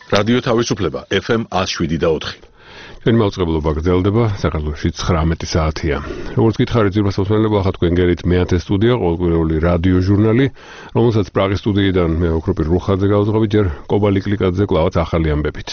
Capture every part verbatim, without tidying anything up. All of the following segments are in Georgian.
რადიო თავისუფლება ეფ ემ one oh seven და four. ჩვენი მაუწყებლობა გრძელდება, საქართველოში ცხრამეტი საათია. როგორც გითხარით, ძირფასმოსმენელო ახლა თქვენ გერით მეათე სტუდია, ყოველკვირეული რადიო ჟურნალი, რომელსაც პრაღის სტუდიიდან მე ოქროპირ რუხაძე გავუძღობი, ჯერ კობალი კლიკაძე კლავაც ახალი ამბებით.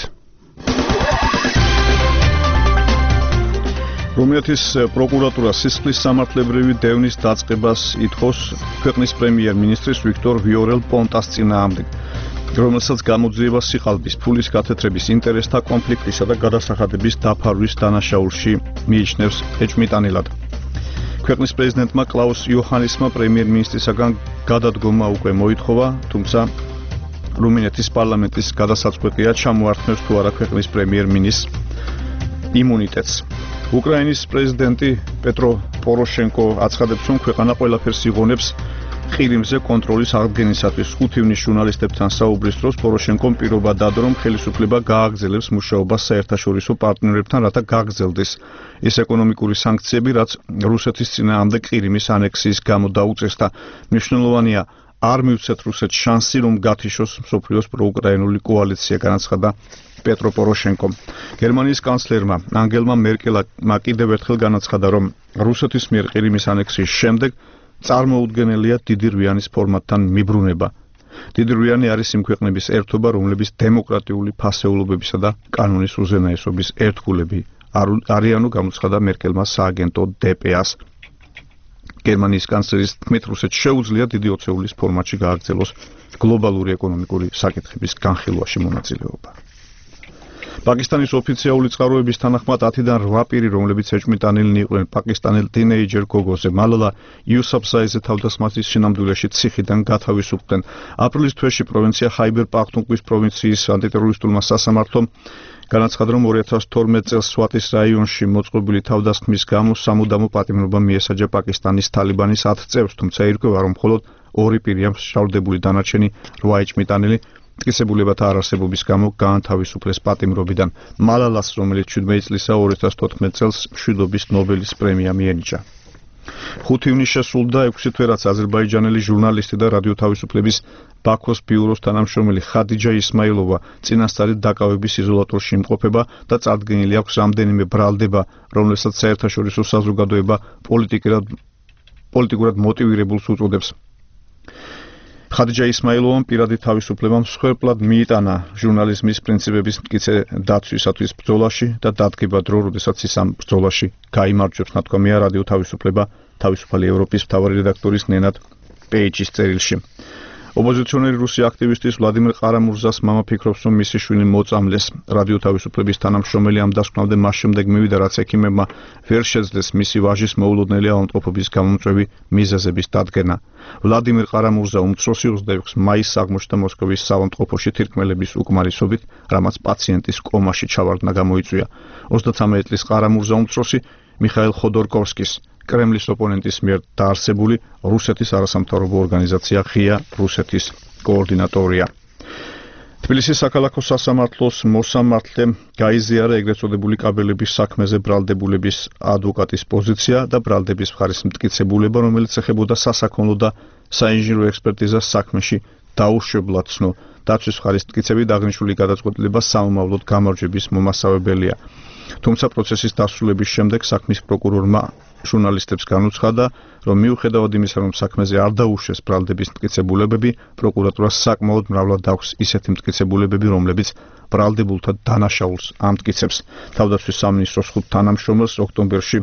რუმინეთის პროკურატურა სისხლის სამართლებრივი დევნის დაწყებას ითხოვს ქვეყნის პრემიერ-მინისტრის ვიქტორ ვიორელ-პონტას წინააღმდეგ, რომელსაც გამოძიება სიყალბის, ფულის გათეთრების, ინტერესთა კონფლიქტისა და გადასახადების დაფარვის დანაშაულში მიიჩნევს ეჭვმიტანილად. ქვეყნის პრეზიდენტმა კლაუს იოჰანესმა პრემიერ-მინისტრისაგან გადადგომა უკვე მოითხოვა, თუმცა რუმინეთის პარლამენტის გადასაწყვეტია ჩამოართმევს თუ არა ქვეყნის პრემიერ-მინისტრს იმუნიტეტს. უკრაინის პრეზიდენტი პეტრო პოროშენკო აცხადებს, რომ ქვეყანა ყველაფერს იღონებს ყირიმზე კონტროლის აღდგენისათვის. ხუთი ივნის ჟურნალისტებთან საუბრის დროს პოროშენკომ პირობა დადო, რომ ხელისუფლება გააგრძელებს მუშაობას საერთაშორისო პარტნიორებთან, რათა გააგრძელდეს ეს ეკონომიკური სანქციები, რაც რუსეთის წინააღმდეგ ყირიმის ანექსიის გამო დაუწეს და მნიშვნელოვანია არ მივცეთ რუსეთს შანსი, რომ გათიშოს მსოფლიოს პროუკრაინული კოალიცია, განაცხადა პეტრო პოროშენკომ. გერმანიის კანცლერმა ანგელა მერკელმა კიდევ ერთხელ განაცხადა, რომ რუსეთის მიერ ყირიმის ანექსიის შემდეგ წარმოუდგენელია დიდი რვიანის ფორმატთან მიბრუნება. დიდი რვიანი არის იმ ქვეყნების ერთობა, რომლების დემოკრატიული ფასეულობებისა და კანონის უზენაესობის ერთგულები არიანო, გამოცხადა მერკელმა სააგენტო დე პე ას. გერმანიის კანცლერის თქმით, რუსეთს შეუძლია დიდი ოცეულის ფორმატში გააგრძელოს გლობალური ეკონომიკური საკითხების განხილვაში მონაწილეობა. პაკისტანის ოფიციალური წყაროების თანახმად ათიდან რვა პირი, რომლებიც ეჭვმიტანილნი იყვნენ პაკისტანელ თინეიჯერ გოგოზე მალალა იუსაფზაიზე თავდასხმის სინამდვილეში ციხიდან გათავისუფლდნენ. აპრილის თვეში პროვინცია ხაიბერ პახტუნქვის პროვინციის ანტიტერორისტულმა სასამართლომ განაცხადა, რომ ორი ათას თორმეტ წელს სვატის რაიონში მოწყობილი თავდასხმის გამო სამუდამო პატიმრობა მიესაჯა პაკისტანის თალიბანის ათ წევრს, თუმცა ირკვევა, რომ მხოლოდ ორი პირია შავდებული, დანარჩენი რვა ეჭვმიტანილი მტკიცებულებათა არარსებობის გამო გაანთავისუფლეს პატიმრობიდან. მალალას, რომელიც შვიდმეტი წლისა ორი ათას თოთხმეტ წელს მშვიდობის ნობელის პრემია მიენიჭა. ხუთი ივნის შესრულდა ექვსი თვე, რაც აზერბაიჯანელი ჟურნალისტი და რადიო თავისუფლების ბაქოს ბიუროს თანამშრომელი ხადიჯა ისმაილოვა წინასწარი დაკავების იზოლატორში იმყოფება და წარდგენილი აქვს რამდენიმე ბრალდება, რომელსაც საერთაშორისო საზოგადოება პოლიტიკურად მოტივირებულს უწოდებს. ხადიჯა ისმაილოვამ პირადი თავისუფლება მსხვერპლად მიიტანა ჟურნალიზმის პრინციპების მტკიცე დაცვისათვის ბრძოლაში და დადგება დრო, როდესაც ის ამ ბრძოლაში გაიმარჯვებს, ნათქვამია რადიო თავისუფლება თავისუფალი ევროპის მთავარი რედაქტორის ნენად პეიჯის წერილში. ოპოზიციონერი რუსი აქტივისტის ვლადიმერ ყარამურზას მამა ფიქრობს, რომ მისი შვილი მოწამლეს. რადიო თავისუფლების თანამშრომელი ამ დასკვნამდე მას შემდეგ მივიდა, რაც ექიმებმა ვერ შეძლეს მისი ვაჟის მოულოდნელი ავადმყოფობის გამომწვევი მიზეზების დადგენა. ვლადიმერ ყარამურზა უმცროსი ოცდაექვსი მაისს აღმოჩნდა მოსკოვის საავადმყოფოში თირკმელების უკმარისობით, რამაც პაციენტის კომაში ჩავარდნა გამოიწვია. ოცდათვრამეტი წლის ყარამურზა უმცროსი მიხაილ ხოდორკოვსკის, კრემლის ოპონენტის მიერ დაარსებული რუსეთის არასამთავრობო ორგანიზაცია ღია რუსეთის კოორდინატორია. თბილისის საქალაქო სასამართლოს მოსამართლემ გაიზიარა ეგრეთ წოდებული კაბელების საქმეზე ბრალდებულების ადვოკატის პოზიცია და ბრალდების მხარის მტკიცებულება, რომელიც ეხებოდა სასაქონლო და საინჟინრო ექსპერტიზას საქმეში დაუშვებლად ცნო. დაცვის მხარის მტკიცებით აღნიშნული გადაწყვეტილება სამომავლოდ გამარჯვების მომასწავებელია. თუმცა პროცესის დასრულების შემდეგ საქმის პროკურორმა ჟურნალისტებს განუცხადა, რომ მიუხედავად იმისა, რომ საქმეზე არ დაუშვეს ბრალდების მტკიცებულებები, პროკურატურას საკმაოდ მრავლად აქვს ისეთი მტკიცებულებები, რომლებიც ბრალდებულთა დანაშაულს ამტკიცებს. თავდაცვის სამინისტროს ხუთ თანამშრომელს ოქტომბერში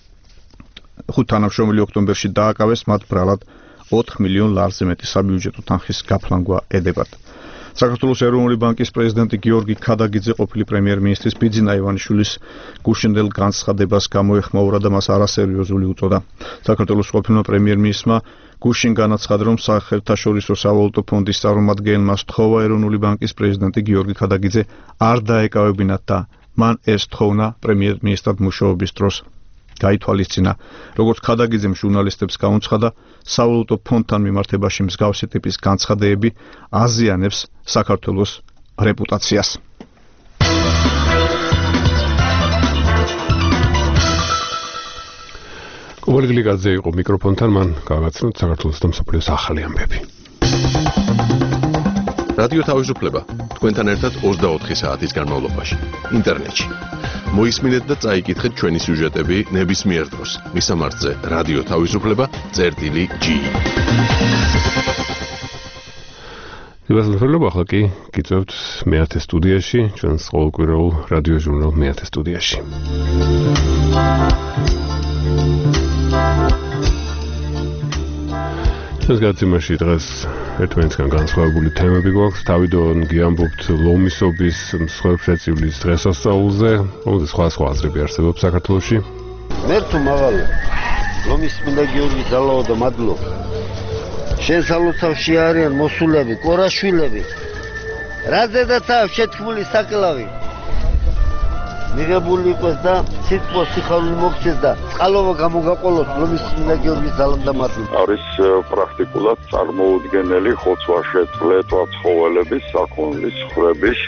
ხუთ თანამშრომელი ოქტომბერში დააკავეს, მათ ბრალად ოთხ მილიონ ლარზე მეტი საბიუჯეტო თანხის გაფლანგვა ედებათ. საქართველოს ეროვნული ბანკის პრეზიდენტი გიორგი ქადაგიძე ყოფილი პრემიერ-მინისტრის ბიძინა ივანიშვილის გუშინდელ განცხადებას გამოეხმაურა და მას არასერიოზული უწოდა. საქართველოს ყოფილმა პრემიერ-მინისტრმა გუშინ განაცხადა, რომ საერთაშორისო სავალუტო ფონდის წარმომადგენელმა სთხოვა ეროვნული ბანკის პრეზიდენტი გიორგი ქადაგიძე არ დაეკავებინათ და მან ეს თხოვნა პრემიერ-მინისტრად მუშაობის დროს გაითვალისწინა. როგორც ქადაგიძემ ჟურნალისტებს გამოცხადა, სავალუტო ფონდთან მიმართებაში მსგავსი ტიპის განცხადებები აზიანებს საქართველოს რეპუტაციას. კობალი კლიკაძე იყო მიკროფონთან, მან გავაცნოთ საქართველოს და მსოფლიოს ახალი ამბები. რადიო თავისუფლება თქვენთან ერთად ოცდაოთხი საათის განმავლობაში ინტერნეტში. მოისმინეთ და წაიკითხეთ ჩვენი სიუჟეტები ნებისმიერ დროს. მისამართზე რადიო თავისუფლება წერტილი ჯი. Ivazulfelo ახლა კი გიწევთ მეათე სტუდიაში, ჩვენს ყოველკვირეულ რადიო ჟურნალ მეათე სტუდიაში. ჩვენს გაცემაში დღეს ერთმანეთთან განსხვავებული თემები გვაქვს. თავიდან გიამბობთ ლომისობის მსხვერპლშეწირვის დღესასწაულზე, რომელზეც სხვა სხვა აზრები არსებობს საქართველოში. მერტო მაღალო, ლომის მინდა გიორგი ძალაო და მადლობა. შენ სალოცავში არიან მოსულები, კორაშვილები. რაზედაცაა შეთქმული საკელავი. მიღებული იყოს და სიტყვა სიხარული მოგცეს და წყალობა გამოგაყოლოს ლომის მინდა გიორგი ძალამ და მადლობა. არის პრაქტიკულად წარმოუდგენელი ხოცვა-შეწლეტვა ცხოველების საქონლის ხრების.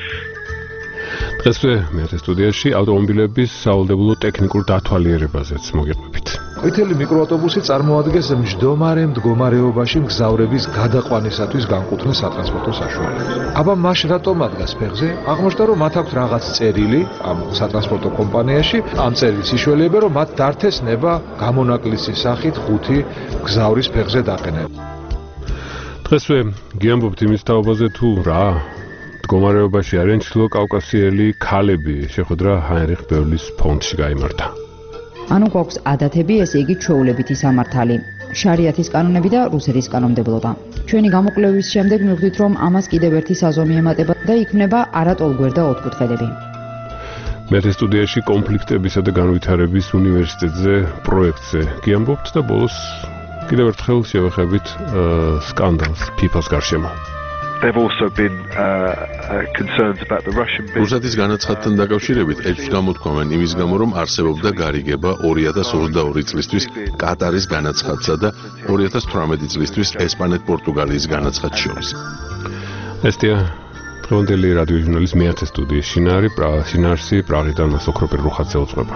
დღესვე მეათე სტუდიაში ავტომობილების სავალდებულო ტექნიკურ დათვალიერებაზეც მოგიყვებით. ყვითელი მიკროავტობუსი წარმოადგენს მჯდომარე მდგომარეობაში მგზავრების გადაყვანისათვის განკუთვნილ სატრანსპორტო საშუალებას. აბა მაშ რატომ ადგას ფეხზე? აღმოჩნდა რომ მათ აქვს რაღაც წერილი ამ სატრანსპორტო კომპანიაში, ამ წერილის საშუალებაა რომ მათ დართეს ნება გამონაკლისის სახით ხუთი მგზავრის ფეხზე დაყენება. დღესვე გიამბობთ იმის თაობაზე თუ რა მდგომარეობაში არიან ჩრდილოკავკასიელი ქალები, შეხვედრა ჰაინრიხ ბევლის ფონდში გაიმართა. ანუ გვაქვს ადათები, ესე იგი ჩვეულებითი სამართალი, შარიათის კანონები და რუსეთის კანონმდებლობა. ჩვენი გამოკვლევის შემდეგ მივხვდით, რომ ამას კიდევ ერთი საზომი ემატება და იქმნება არატოლგვერდა და ოთხკუთხედები. მეათე სტუდიაში კონფლიქტებისა და განვითარების უნივერსიტეტზე პროექტზე გიამბობთ და ბოლოს კიდევ ერთხელ შევეხებით სკანდალს ფიფას გარშემო. They've also been uh, uh, concerns about the Russian business. რუსეთის განაცხადთან დაკავშირებით ეჭვს გამოთქვამენ იმის გამო, რომ არსებობდა გარიგება ორი ათას ოცდაორი წლისთვის კატარის განაცხადსა და ორი ათას თვრამეტი წლისთვის ესპანეთ-პორტუგალიის განაცხადს შორის. ესეა დღევანდელი რადიო ჟურნალის მეათე სტუდიის შინაარი, შინაარსი პრაღიდან მას ოქროპირ რუხაძე უწყება.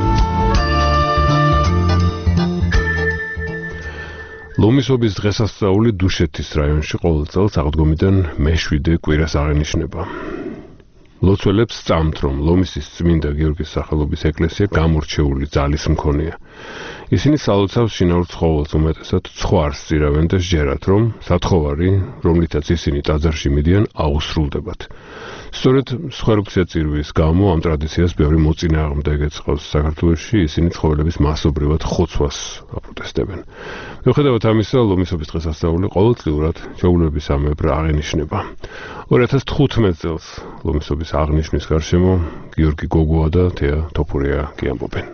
ლომისობის დღესასწაული დუშეთის რაიონში ყოველ წელს აღდგომიდან მეშვიდე კვირას აღენიშნება. ლოცველებს სწამთ, რომ ლომისის წმინდა გიორგის სახელობის ეკლესია გამორჩეული ძალის მქონეა. ისინი სალოცავს შინაურ ცხოველს უმეტესად ცხვარს წირავენ და სჯერათ, რომ სათხოვარი, რომლითაც ისინი ტაძარში მიდიან, აუსრულდებათ. სწორედ მსხვერპლშეწირვის გამო ამ ტრადიციას ბევრი მოწინააღმდეგე ეწყავს საქართველოში, ისინი ცხოველების მასობრივად ხოცვას აპროტესტებენ. მიუხედავად ამისა, ლომისობის დღესასწაული ყოველწლიურად ჩვეულებების სამებრ აღენიშნება. ორი ათას თხუთმეტ წელს ლომისობის აღნიშვნის გარშემო გიორგი გოგოა და თეა თოფურია გიამბობენ.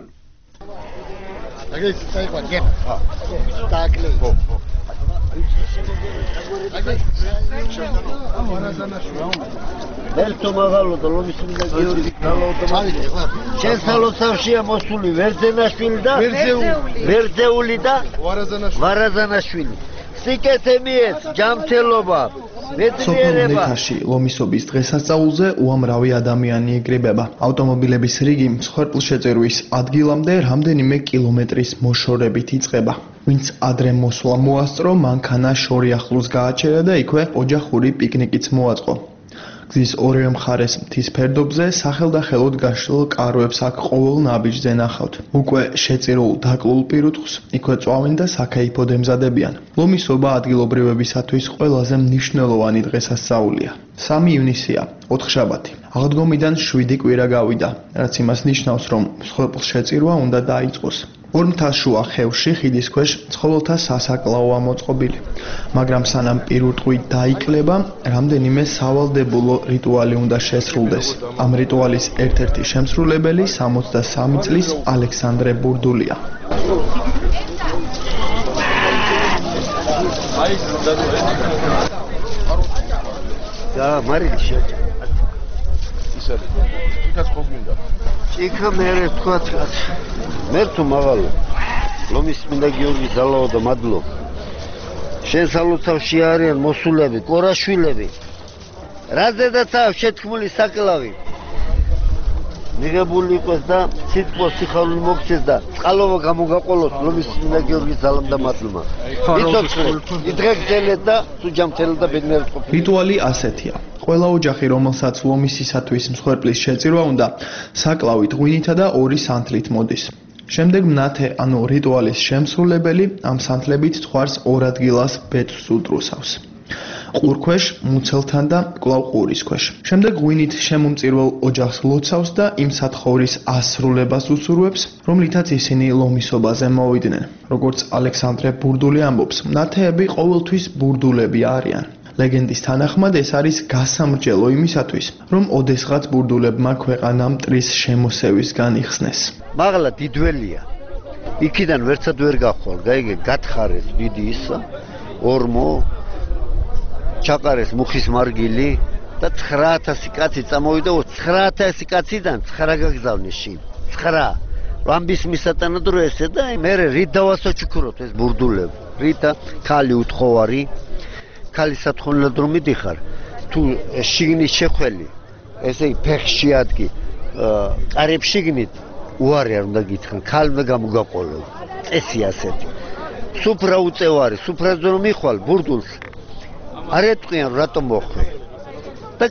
მერტო მაღალო და ლომის მინდა გიორგი ძალაო და მადლობა. შენ სალოცავშია მოსული ვერძენაშვილი და ვერძეული და ვარაზანაშვილი. სიკეთე მიეც, ჯანმრთელობა, მეცნიერება. სოფელში ლომისობის დღესასწაულზე უამრავი ადამიანი იკრიბება. ავტომობილების რიგი მსხვერპლშეწირვის ადგილამდე რამდენიმე კილომეტრის მოშორებით იწყება. ვინც ადრე მოსვლა მოასწრო, მანქანა შორი ახლოს გააჩერა და იქვე ოჯახური პიკნიკიც მოაწყო. გზის ორივე მხარეს მთის ფერდობზე სახელდახელოდ გაშლილ კაროებს აქ ყოველ ნაბიჯზე ნახავთ. უკვე შეწირულ დაკლულ პირუტყვს იქვე წვავენ და საქაიფოდ ემზადებიან. ლომისობა ადგილობრივებისათვის ყველაზე მნიშვნელოვანი დღესასწაულია. სამი ივნისია, ოთხშაბათი. აღდგომიდან შვიდი კვირა გავიდა, რაც იმას ნიშნავს, რომ მსხვერპლშეწირვა უნდა დაიწყოს. ორმთაშუა ხევში ხიდის ქვეშ ცხოველთა სასაკლაოა მოწყობილი, მაგრამ სანამ პირუტყვი დაიკლება, რამდენიმე სავალდებულო რიტუალი უნდა შესრულდეს. ამ რიტუალის ერთ-ერთი შემსრულებელი სამოცდასამი წლის ალექსანდრე ბურდულია. და მარილი შეჭა. ისე იქაც ხოგინდა. იქა მერე თქვა თქვა. მერტო მაღალო. ლომის მინდა გიორგი ძალაო და მადლობა. შენ სალოცავში არიან მოსულები, კორაშვილები. რაზედაცაა შეთქმული საკელავი. მიღებული იყოს და სიტყვის სიხარული მოქცეს და წყალობა გამოგაყოლოს ლომის წმინდა გიორგის ძალამდამატლმა. იდღეგრძელეთ და სუჯამთელეთ და ბედნიერად ყოფილიყო. რიტუალი ასეთია. ყველა ოჯახი, რომელსაც ლომისისათვის მსხვერპლის შეწირვა უნდა, საკლავით, ღვინითა და ორი სანთლით მოდის. შემდეგ მნათე, ანუ რიტუალის შემსრულებელი ამ სანთლებით თხვარს ორ ადგილას ბეწვს უდრუსავს. ყურქვეშ, მუცელთან და კვლავ ყურის ქვეშ. შემდეგ ღვინით შემომწირველ ოჯახს ლოცავს და იმ სათხოვრის ასრულებას უსურვებს, რომლითაც ისინი ლომისობაზე მოვიდნენ. როგორც ალექსანდრე ბურდული ამბობს, მნათეები ყოველთვის ბურდულები არიან. ლეგენდის თანახმად ეს არის გასამრჯელო იმისათვის, რომ ოდესღაც ბურდულებმა ქვეყანა მტრის შემოსევისგან იხსნეს. მაღლა დიდველია. იქიდან ვერცად ვერ გახვალ, გაიგე, გათხარეს დიდი ისა, ორმო ჩაყარეს მუხის მარგილი და ცხრა ათასი კაცი წამოვიდა, ცხრა ათასი კაციდან ცხრა გაგზავნეს შინ. ცხრა. რამბის მისატანად რო ესე და მე რით დავასოჩუქროთ ეს ბურდულები. რითა ხალი უთხოვარი ხალი სათხოვნელად რომ მიდიხარ, თუ შიგნით შეხველი, ესე ფეხში ადგი, კარებს შიგნით უარი არ უნდა გითხრან, ხალი უნდა გამოგაყოლო. წესი ასეთი. სუფრა უწევარი, სუფრაზე რომ მიხვალ ბურდულს არ ეტყვიან რატომ მოხვე. და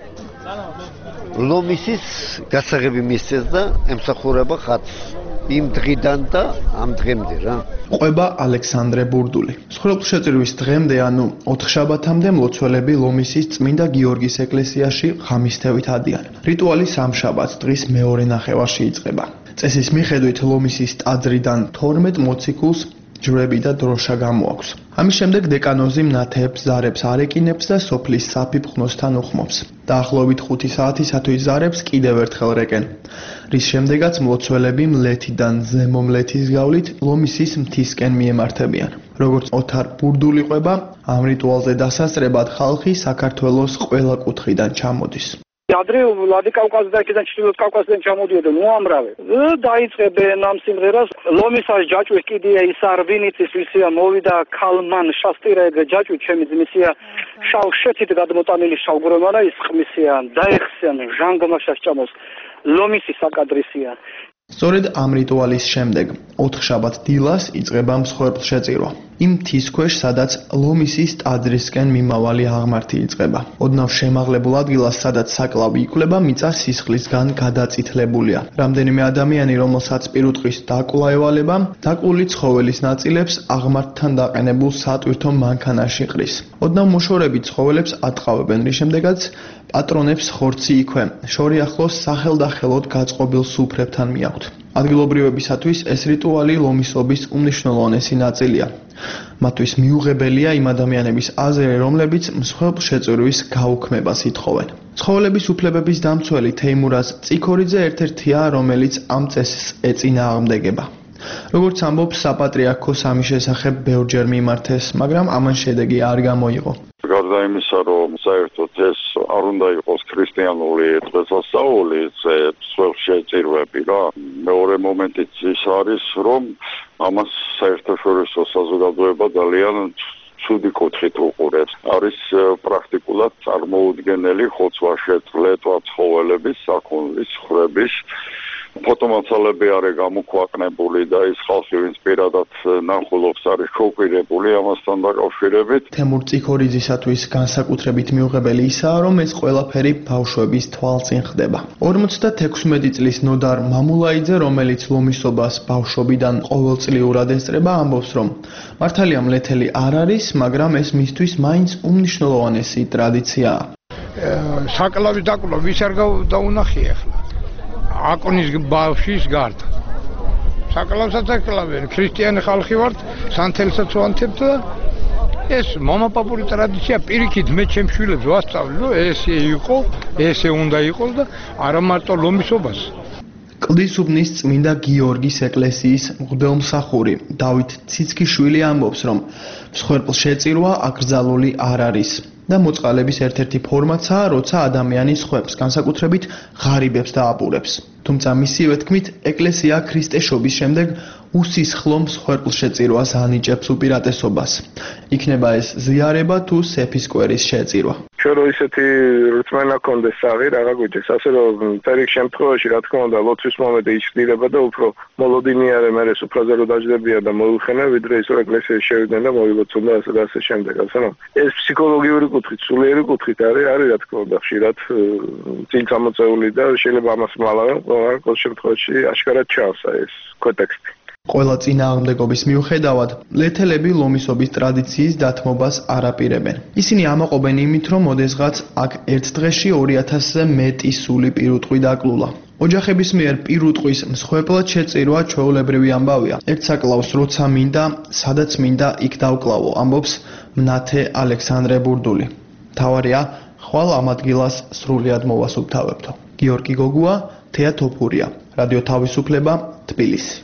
ლომისის გასაღები მისცეს და ემსახურება ხატს. იმ დღიდან და ამ დღემდე რა. ყვება ალექსანდრე ბურდული. მსხვერპლშეწირვის დღემდე, ანუ ოთხშაბათამდე მლოცველები ლომისის წმინდა გიორგის ეკლესიაში ღამისთევით ადიან. რიტუალი სამშაბათს დღის მეორე ნახევარში იწყება. წესის მიხედვით ლომისის ტაძრიდან თორმეტ მოციქულს ჯვრები და დროშა გამოაქვს. ამის შემდეგ დეკანოზი მნათეებს ზარებს არ ეკინებს და სოფლის საფიფხნოსთან უხმობს. დაახლოებით ხუთი საათისათვის ზარებს კიდევ ერთხელ რეკენ. რის შემდეგაც მლოცველები მლეთიდან ზემო მლეთის გავლით ლომისის მთისკენ მიემართებიან. როგორც ოთარ ბურდული ყვება, ამ რიტუალზე დასასწრებად ხალხი საქართველოს ყველა კუთხიდან ჩამოდის. ადრე ვლადიკავკაზ და იქიდან ჩრდილოეთ კავკასიდან ჩამოდიოდნენ უამრავი. დაიწყებენ ამ სიმღერას ლომისას ჯაჭვის კიდია ის არ ვინიცის ვისია მოვიდა ქალმან შასტირაეგე ჯაჭვი ჩემი ძმისია შავ შეთით გადმოტანილი შავგრომარა ის ხმისია დაეხსიან ჟანგმაშას ჭამოს ლომისი საკადრისია. სწორედ ამ რიტუალის შემდეგ ოთხშაბათ დილას იწყება მსხვერპლშეწირვა. იმ მთის ქვეშ, სადაც ლომისის ტაძრისკენ მიმავალი აღმართი იწყება. ოდნავ შემაღლებულ ადგილას, სადაც საკლავი იკვლება, მიწა სისხლისგან გადაწითლებულია. რამდენიმე ადამიანი, რომელსაც პირუტყვის დაკლა ევალება, დაკლული ცხოველის ნაწილებს აღმართთან დაყენებულ სატვირთო მანქანაში ყრის. ოდნავ მოშორები ცხოველებს ატყავებენ, რის შემდეგაც პატრონებს ხორცი იქვე, შორი ახლოს სახელდახელოდ გაწყობილ სუფრებთან მიაქვთ. ადგილობრივებისათვის ეს რიტუალი ლომისობის უმნიშვნელოვანესი ნაწილია. მათთვის მიუღებელია იმ ადამიანების აზრი, რომლებიც მსხვერპლშეწირვის გაუქმებას ითხოვენ. ცხოველების უფლებების დამცველი თეიმურაზ წიქორიძე ერთ-ერთია, რომელიც ამ წესს ეწინააღმდეგება. როგორც ამბობს, საპატრიარქოს ამის შესახებ ბევრჯერ მიმართეს, მაგრამ ამან შედეგი არ გამოიღო. გარდა იმისა, რომ საერთოდ ეს არ უნდა იყოს ქრისტიანული დღესასწაული, ეს მსხვერპლშეწირვები რა. მეორე მომენტიც ის არის, რომ ამას საერთაშორისო საზოგადოება ძალიან ცუდი კუთხით უყურებს. არის პრაქტიკულად წარმოუდგენელი ხოცვა-შეწლეტვა ცხოველების, საქონლის, ხრების ფოტომაცალები არის გამოქვეყნებული და ის ხალხი, ვინც პირადად ნახულობს, არის შოკირებული ამასთან დაკავშირებით. თემურ წიქორიძისათვის განსაკუთრებით მიუღებელი ისაა, რომ ეს ყველაფერი ბავშვების თვალწინ ხდება. ორმოცდათექვსმეტი წლის ნოდარ მამულაიძე, რომელიც ლომისობას ბავშვობიდან ყოველწლიურად ესწრება, ამბობს, რომ მართალია მლეთელი არ არის, მაგრამ ეს მისთვის მაინც უმნიშვნელოვანესი ტრადიციაა. საკლავის დაკლა ვის არ დაუნახია ახლა? აკონის ბავშვის გარდა. საკლავსაც აკლავენ, ქრისტიანი ხალხი ვართ, სანთელსაც ვანთებთ და ეს მომაპაპური ტრადიცია პირიქით მე ჩემ შვილებს ვასწავლე, რომ ესე იყო, ესე უნდა იყოს და არა მარტო ლომისობას. კლდისუბნის წმინდა გიორგის ეკლესიის მღვდელმსახური დავით ციცქიშვილი ამბობს, რომ მსხვერპლშეწირვა აკრძალული არ არის. და მოწყალების ერთ-ერთი ფორმაცაა, როცა ადამიანი სხვებს, განსაკუთრებით ღარიბებს დააპურებს. თუმცა მისივე თქმით, ეკლესია ქრისტეშობის შემდეგ უსისხლო მსხვერპლშეწირვას ანიჭებს უპირატესობას. იქნება ეს ზიარება თუ სეფისკვერის შეწირვა. ჩვენ რო ისეთი რწმენა გქონდეს საღი რაღა გვიჭირს, ასე რომ წერილის შემთხვევაში რა თქმა უნდა ლოცვის მომენტი იჭრდება და უფრო მოლოდინიარე მერე სუფრაზე რო დაждდებიან და მოიხენა, ვიდრე ის რომ ეკლესიაში შევიდნენ და მოილოცონ და ასე და ასე შემდეგ. ასე რომ ეს ფსიქოლოგიური კუთხით, სულიერი კუთხით არის, არის რა თქმა უნდა ხშირად წინ წამოწეული და შეიძლება ამას მალავე ყოველ შემთხვევაში აშკარად ჩანს ეს კონტექსტი. ყველა წინააღმდეგობის მიუხედავად, ლეთელები ლომისობის ტრადიციის დათმობას არ აპირებენ. ისინი ამაყობენ იმით, რომ ოდესღაც აქ ერთ დღეში ორი ათასზე მეტი სული პირუტყვი დაკლულა. ოჯახების მიერ პირუტყვის მსხვერპლად შეწირვა ჩვეულებრივი ამბავია. ერთ საკლავს როცა მინდა, სადაც მინდა იქ დავკლავო, ამბობს მნათე ალექსანდრე ბურდული. თავარია, ხვალ ამ ადგილას სრულიად მოვასუფთავებთო. გიორგი გოგუა, თეა თოფურია, რადიო თავისუფლება, თბილისი.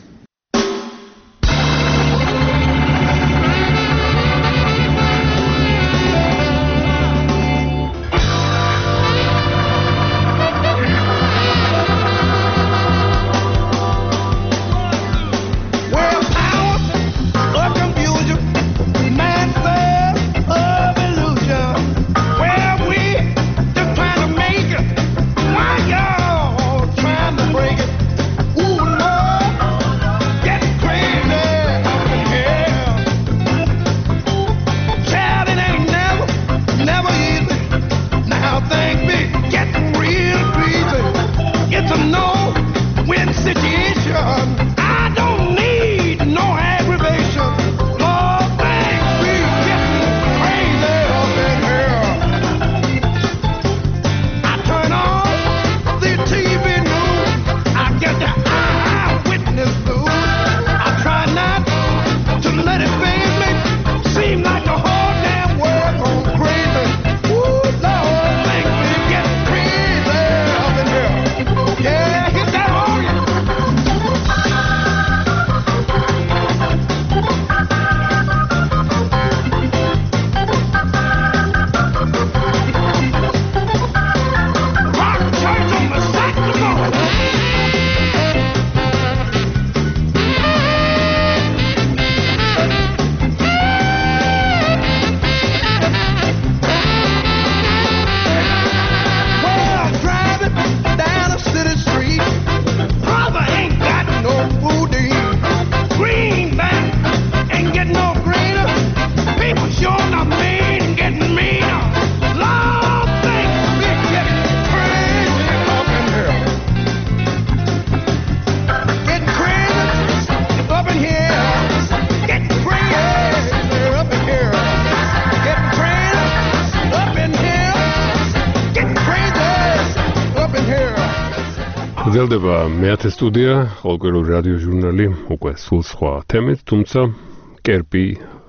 გრძელდება მეათე სტუდია, ყოველკვირეული რადიო ჟურნალი, უკვე სულ სხვა თემით, თუმცა კერპი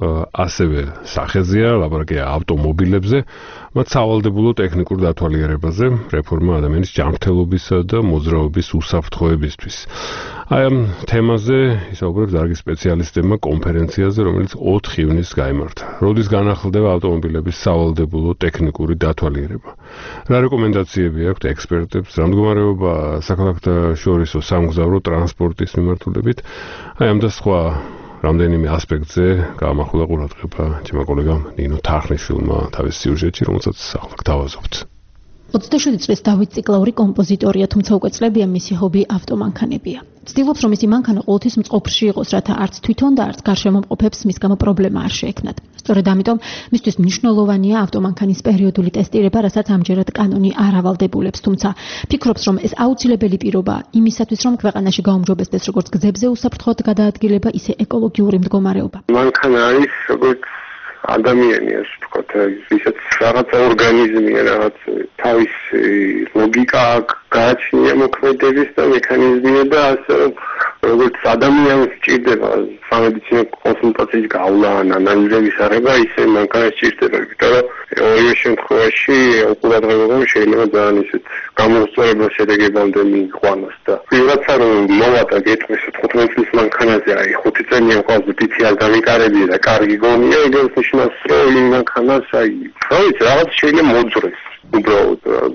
ასევე სახეზეა, ლაპარაკია ავტომობილებზე, მათ სავალდებულო ტექნიკურ დათვალიერებაზე, რეფორმა ადამიანის ჯანმრთელობისა და მოძრაობის უსაფრთხოებისთვის. აი ამ თემაზე ისაუბრებს დარგი სპეციალისტებმა კონფერენციაზე, რომელიც ოთხ ივნისს გაიმართა. როდის განახლდება ავტომობილების სავალდებულო ტექნიკური დათვალიერება? რა რეკომენდაციები აქვთ ექსპერტებს, რა მდგომარეობა საქალაქთაშორისო სამგზავრო ტრანსპორტის მიმართულებით? აი ამ და სხვა რამდენიმე ასპექტზე გაამახვილა ყურადღება ჩემმა კოლეგამ ნინო თარხნიშვილმა თავის სიუჟეტში, რომელსაც ახლა გთავაზობთ. ოცდაშვიდი წლის დავით ციკლაური კომპოზიტორია, თუმცა უკვე წლებია მისი ჰობი ავტომანქანებია. ცდილობს, რომ მისი მანქანა ყოველთვის მწყობრში იყოს, რათა არც თვითონ და არც გარშემომყოფებს მის გამო პრობლემა არ შეექმნათ. სწორედ ამიტომ მისთვის მნიშვნელოვანია ავტომანქანის პერიოდული ტესტირება, რასაც ამჯერად კანონი არ ავალდებულებს, თუმცა ფიქრობს, რომ ეს აუცილებელი პირობაა იმისათვის, რომ ქვეყანაში გაუმჯობესდეს როგორც გზებზე უსაფრთხოდ გადაადგილება, ისე ეკოლოგიური მდგომარეობა. მანქანა არის როგორც ადამიანი, ასე ვთქვათ, ისეთ რაღაცა ორგანიზმია, რაღაც თავისი ლოგიკა გააჩნია მოქმედების და მექანიზმია და ასე როგორც ადამიანს სჭირდება სამედიცინო კონსულტაციის გავლა ან ანალიზების აღება, ისე მანქანას სჭირდება, იმიტომ რომ ორივე შემთხვევაში ყურადღება შეიძლება ძალიან ისეთ გამოუსწორებელ შედეგებამდე მიიყვანოს და ვიღაცა რომ მოვატა გეტყვის თხუთმეტ წლის მანქანაზე, აი ხუთი წელიანი ყავს თითი არ დამიკარებია და კარგი გონია, ეგრე ნიშნავს, რომ იმ მანქანას აი რა ვიცი, რაღაც შეიძლება მოძრეს უბრალოდ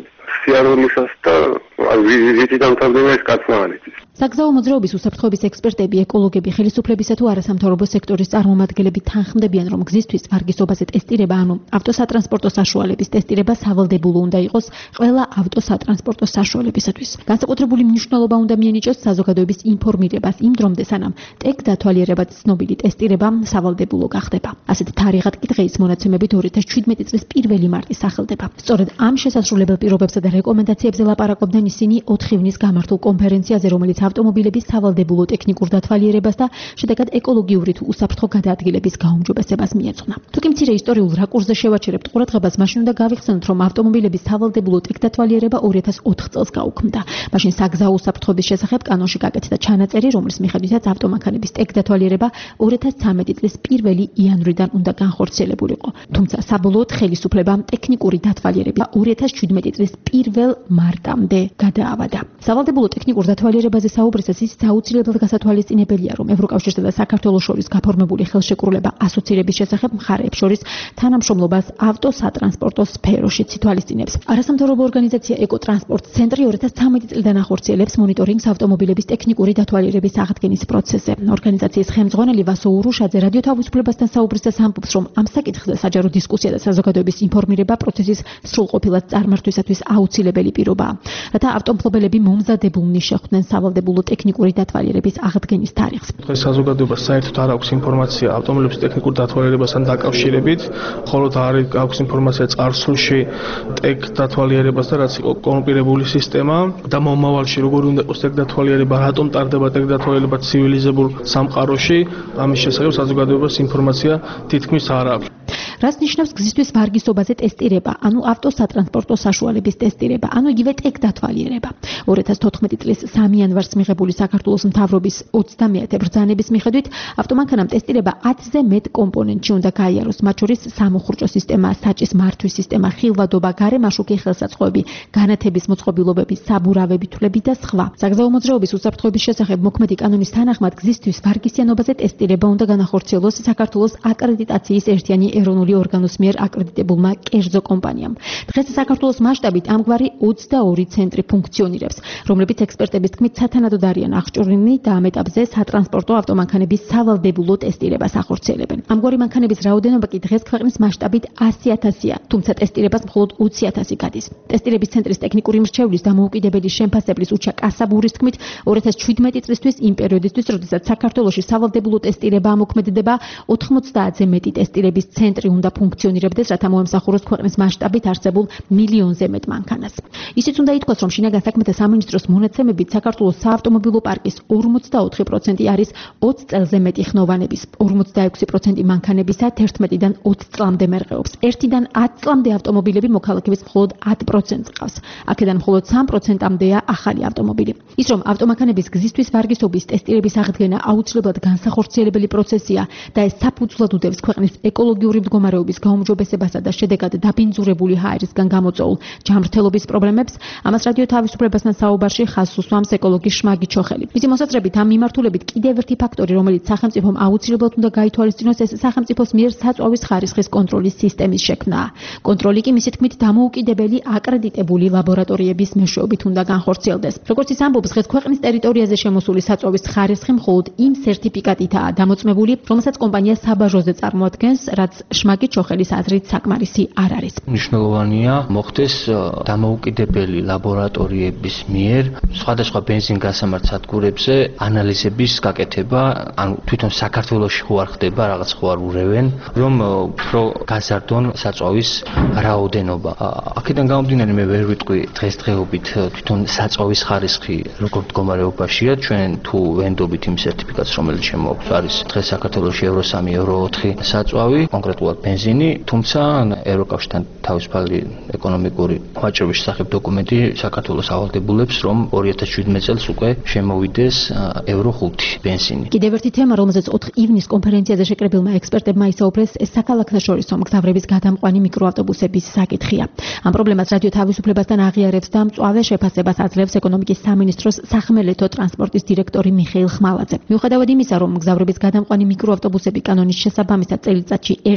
სიარულისას და ვიზიტი დამთავრდება ეს კაცმა ანიცის. საგზაო მოძრაობის უსაფრთხოების ექსპერტები, ეკოლოგები, ხელისუფლებისა თუ არასამთავრობო სექტორის წარმომადგენლები თანხმდებიან, რომ გზისთვის ვარგისობაზე ტესტირება, ანუ ავტოსატრანსპორტო საშუალების ტესტირება სავალდებულო უნდა იყოს ყველა ავტოსატრანსპორტო საშუალებისათვის. განსაკუთრებული მნიშვნელობა უნდა მიენიჭოს საზოგადოების ინფორმირებას იმ დრომდე, სანამ ტეკ დათვალიერებად ცნობილი ტესტირება სავალდებულო გახდება. ასეთ თარიღად კი დღეის მონაცემებით ორი ათას შვიდმეტი წლის პირველი მარტი სახელდება. სწორედ ამ შესასრულებელ პირობებსა და რეკომენდაციებზე ლაპარაკობდნენ ისინი ოთხ ივნის გამართულ კონფერენციაზე, რომელიც ავტომობილების სავალდებულო ტექნიკურ დათვალიერებას და შედეგად ეკოლოგიური თუ უსაფრთხო გადაადგილების გაუმჯობესებას მიეძღვნა. თუკი მცირე ისტორიულ რაკურსზე შევაჩერებთ ყურადღებას, მაშინ უნდა გავიხსენოთ, რომ ავტომობილების სავალდებულო ტექ დათვალიერება ორი ათას ოთხ წელს გაუქმდა. მაშინ საგზაო უსაფრთხოების შესახებ კანონში გაკეთდა ჩანაწერი, რომლის მიხედვითაც ავტომანქანების ტექ დათვალიერება ორი ათას ცხრამეტი წლის პირველი იანვრიდან უნდა განხორციელებულიყო. თუმცა საბოლოოდ ხელისუფლებამ ტექნიკური დათვალიერება ორი ათას შვიდმეტი წლის პირველ მარტამდე გადაავადა. სავალდებულო ტექნიკურ დათვალიერებაზე საუბრისას ის აუცილებლად გასათვალისწინებელია, რომ ევროკავშირსა და საქართველოს შორის გაფორმებული ხელშეკრულება ასოცირების შესახებ მხარეებს შორის თანამშრომლობას ავტოსატრანსპორტო სფეროშიც ითვალისწინებს. არასამთავრობო ორგანიზაცია ეკოტრანსპორტ ცენტრი ორი ათას ცხრამეტი წლიდან ახორციელებს მონიტორინგს ავტომობილების ტექნიკური დათვალიერების აღდგენის პროცესზე. ორგანიზაციის ხელმძღვანელი ვასო ურუშაძე რადიო თავისუფლებასთან საუბრისას ამბობს, რომ ამ საკითხზე საჯარო დისკუსია და საზოგადოების ინფორმირება პროცესის სრულყოფილად წარმართვისათვის აუცილებელი პირობაა. რათა ავტომობილები მომზადებულნი შეხვდნენ სავალდებულო ტექნიკური დათვალიერების აღდგენის თარიღს. დღეს საზოგადოებას საერთოდ არ აქვს ინფორმაცია ავტომობილების ტექნიკურ დათვალიერებასთან დაკავშირებით, ხოლო არ აქვს ინფორმაცია წარსულში ტექ დათვალიერებასთან, რაც იყო კონპირებული სისტემა და მომავალში როგორი უნდა იყოს ტექ დათვალიერება, რატომ ტარდება ტექ დათვალიერება ცივილიზებულ სამყაროში, ამის შესახებ საზოგადოებას ინფორმაცია თითქმის არ აქვს. რას ნიშნავს გზისთვის ვარგისობაზე ტესტირება, ანუ ავტოსატრანსპორტო საშუალების ტესტირება, ანუ იგივე ტექ დათვალიერება. ორი ათას თოთხმეტი წლის სამი იანვარს მიღებული საქართველოს მთავრობის ოცდამეათე ბრძანების მიხედვით ავტომანქანამ ტესტირება ათზე მეტ კომპონენტში უნდა გაიაროს, მათ შორის სამუხრჯო სისტემა, საჭის მართვის სისტემა, ხილვადობა, გარემაშუქი ხელსაწყოები, განათების მოწყობილობები, საბურავები, თვლები და სხვა. საგზაო მოძრაობის უსაფრთხოების შესახებ მოქმედი კანონის თანახმად გზისთვის ვარგისიანობაზე ტესტირება უნდა განახორციელოს საქართველოს აკრედიტაციის ერთიანი ეროვნული ორგანოს მიერ აკრედიტებულმა კერძო კომპანიამ. დღეს საქართველოს მასშტაბით ამგვარი ოცდაორი ცენტრი ფუნქციონირებს, რომლებიც ექსპერტების თქმით სათანადოდ არიან აღჭურვილნი და ამ ეტაპზე სატრანსპორტო ავტომანქანების სავალდებულო ტესტირებას ახორციელებენ. ამგვარი მანქანების რაოდენობა კი დღეს ქვეყნის მასშტაბით ასი ათასია, თუმცა ტესტირებას მხოლოდ ოცი ათასი გადის. ტესტირების ცენტრის ტექნიკური მრჩევლის დამოუკიდებელი შემფასებლის უჩა კასაბურის თქმით, ორი ათას შვიდმეტი წლისთვის იმ პერიოდისთვის, როდესაც საქართველოში სავალდებულო ტესტირება ამოქმედებდა, ოთხმოცდაათზე მეტი ტესტირების ცენტრი უნდა ფუნქციონირებდეს, რათა მოემსახუროს ქვეყნის მასშტაბით არსებულ მილიონზე მეტ მანქანას. ისიც უნდა ითქვას, რომ შინაგან საქმეთა სამინისტროს მონაცემებით საქართველოს საავტომობილო პარკის ორმოცდაოთხი პროცენტი არის ოცი წელზე მეტი ხნოვანების, ორმოცდაექვსი პროცენტი მანქანებისა თერთმეტიდან ოცი წლამდე მერყეობს. ერთიდან ათი წლამდე ავტომობილები მოქალაქეების მხოლოდ ათი პროცენტს ყავს. აქედან მხოლოდ სამი პროცენტამდეა ახალი ავტომობილი. ის რომ ავტომანქანების გზისთვის ვარგისობის ტესტირების აღდგენა აუცილებლად განსახორციელებელი პროცესია და ეს საფუძვლად უდევს ქვეყნის ეკოლოგიური მდგომარეობის გაუმჯობესებასა და შედეგად დაბინძურებული ჰაერისგან გამოწვეულ ჯანმრთელობის პრობლემებს, ამას რადიო თავისუფლებასთან საუბარში ხაზს უსვამს ეკოლოგი შმაგი ჩოხელი. მისი მოსაზრებით ამ მიმართულებით კიდევ ერთი ფაქტორი, რომელიც სახელმწიფომ აუცილებლად უნდა გაითვალისწინოს, ეს სახელმწიფოს მიერ საწვავის ხარისხის კონტროლის სისტემის შექმნაა. კონტროლი კი მისი თქმით დამოუკიდებელი აკრედიტებული ლაბორატორიების მეშვეობით უნდა განხორციელდეს. როგორც ის ამბობს, დღეს ქვეყნის ტერიტორიაზე შემოსული საწვავის ხარისხი მხოლოდ იმ სერტიფიკატითაა დამოწმებული, რომელსაც კომპანია საბაჟოზე წარმოადგენს, რაც შმაგი ჩოხელის აზრით საკმარისი არ არის. მნიშვნელოვანია მოხდეს დამოუკიდებელი ლაბორატორიების მიერ სხვადასხვა ბენზინგასამართ სადგურებზე ანალიზების გაკეთება, ანუ თვითონ საქართველოში ხო არ ხდება, რაღაც ხო არ ურევენ, რომ უფრო გაზარდონ საწვავის რაოდენობა. აქედან გამომდინარე მე ვერ ვიტყვი დღესდღეობით თვითონ საწვავის ხარისხი როგორ მდგომარეობაშია, ჩვენ თუ ვენდობით იმ სერტიფიკატს, რომელიც შემოაქვს, არის დღეს საქართველოში ევრო სამი, ევრო ოთხი საწვავი, კონკრეტულად ბენზინი, თუმცა ევროკავშირთან თავისუფალი ეკონომიკური ვაჭრობის შესახებ დოკუმენტი საქართველოს ავალდებულებს, რომ ორი ათას შვიდმეტი წელს უკვე შემოვიდეს ევრო ხუთი ბენზინი. კიდევ ერთი თემა, რომელზეც ოთხ ივნის კონფერენციაზე შეკრებილმა ექსპერტებმა ისაუბრეს, ეს საქალაქთა შორისო მგზავრების გადამყვანი მიკროავტობუსების საკითხია. ამ პრობლემას რადიო თავისუფლებასთან აღიარებს და მწვავე შეფასებას აძლევს ეკონომიკის სამინისტროს სახმელეთო ტრანსპორტის დირექტორი მიხეილ ხმალაძე. მიუხედავად იმისა, რომ მგზავრების გადამყვანი მიკროავტობუსები კანონის შესაბამისად წელიწადში ერთ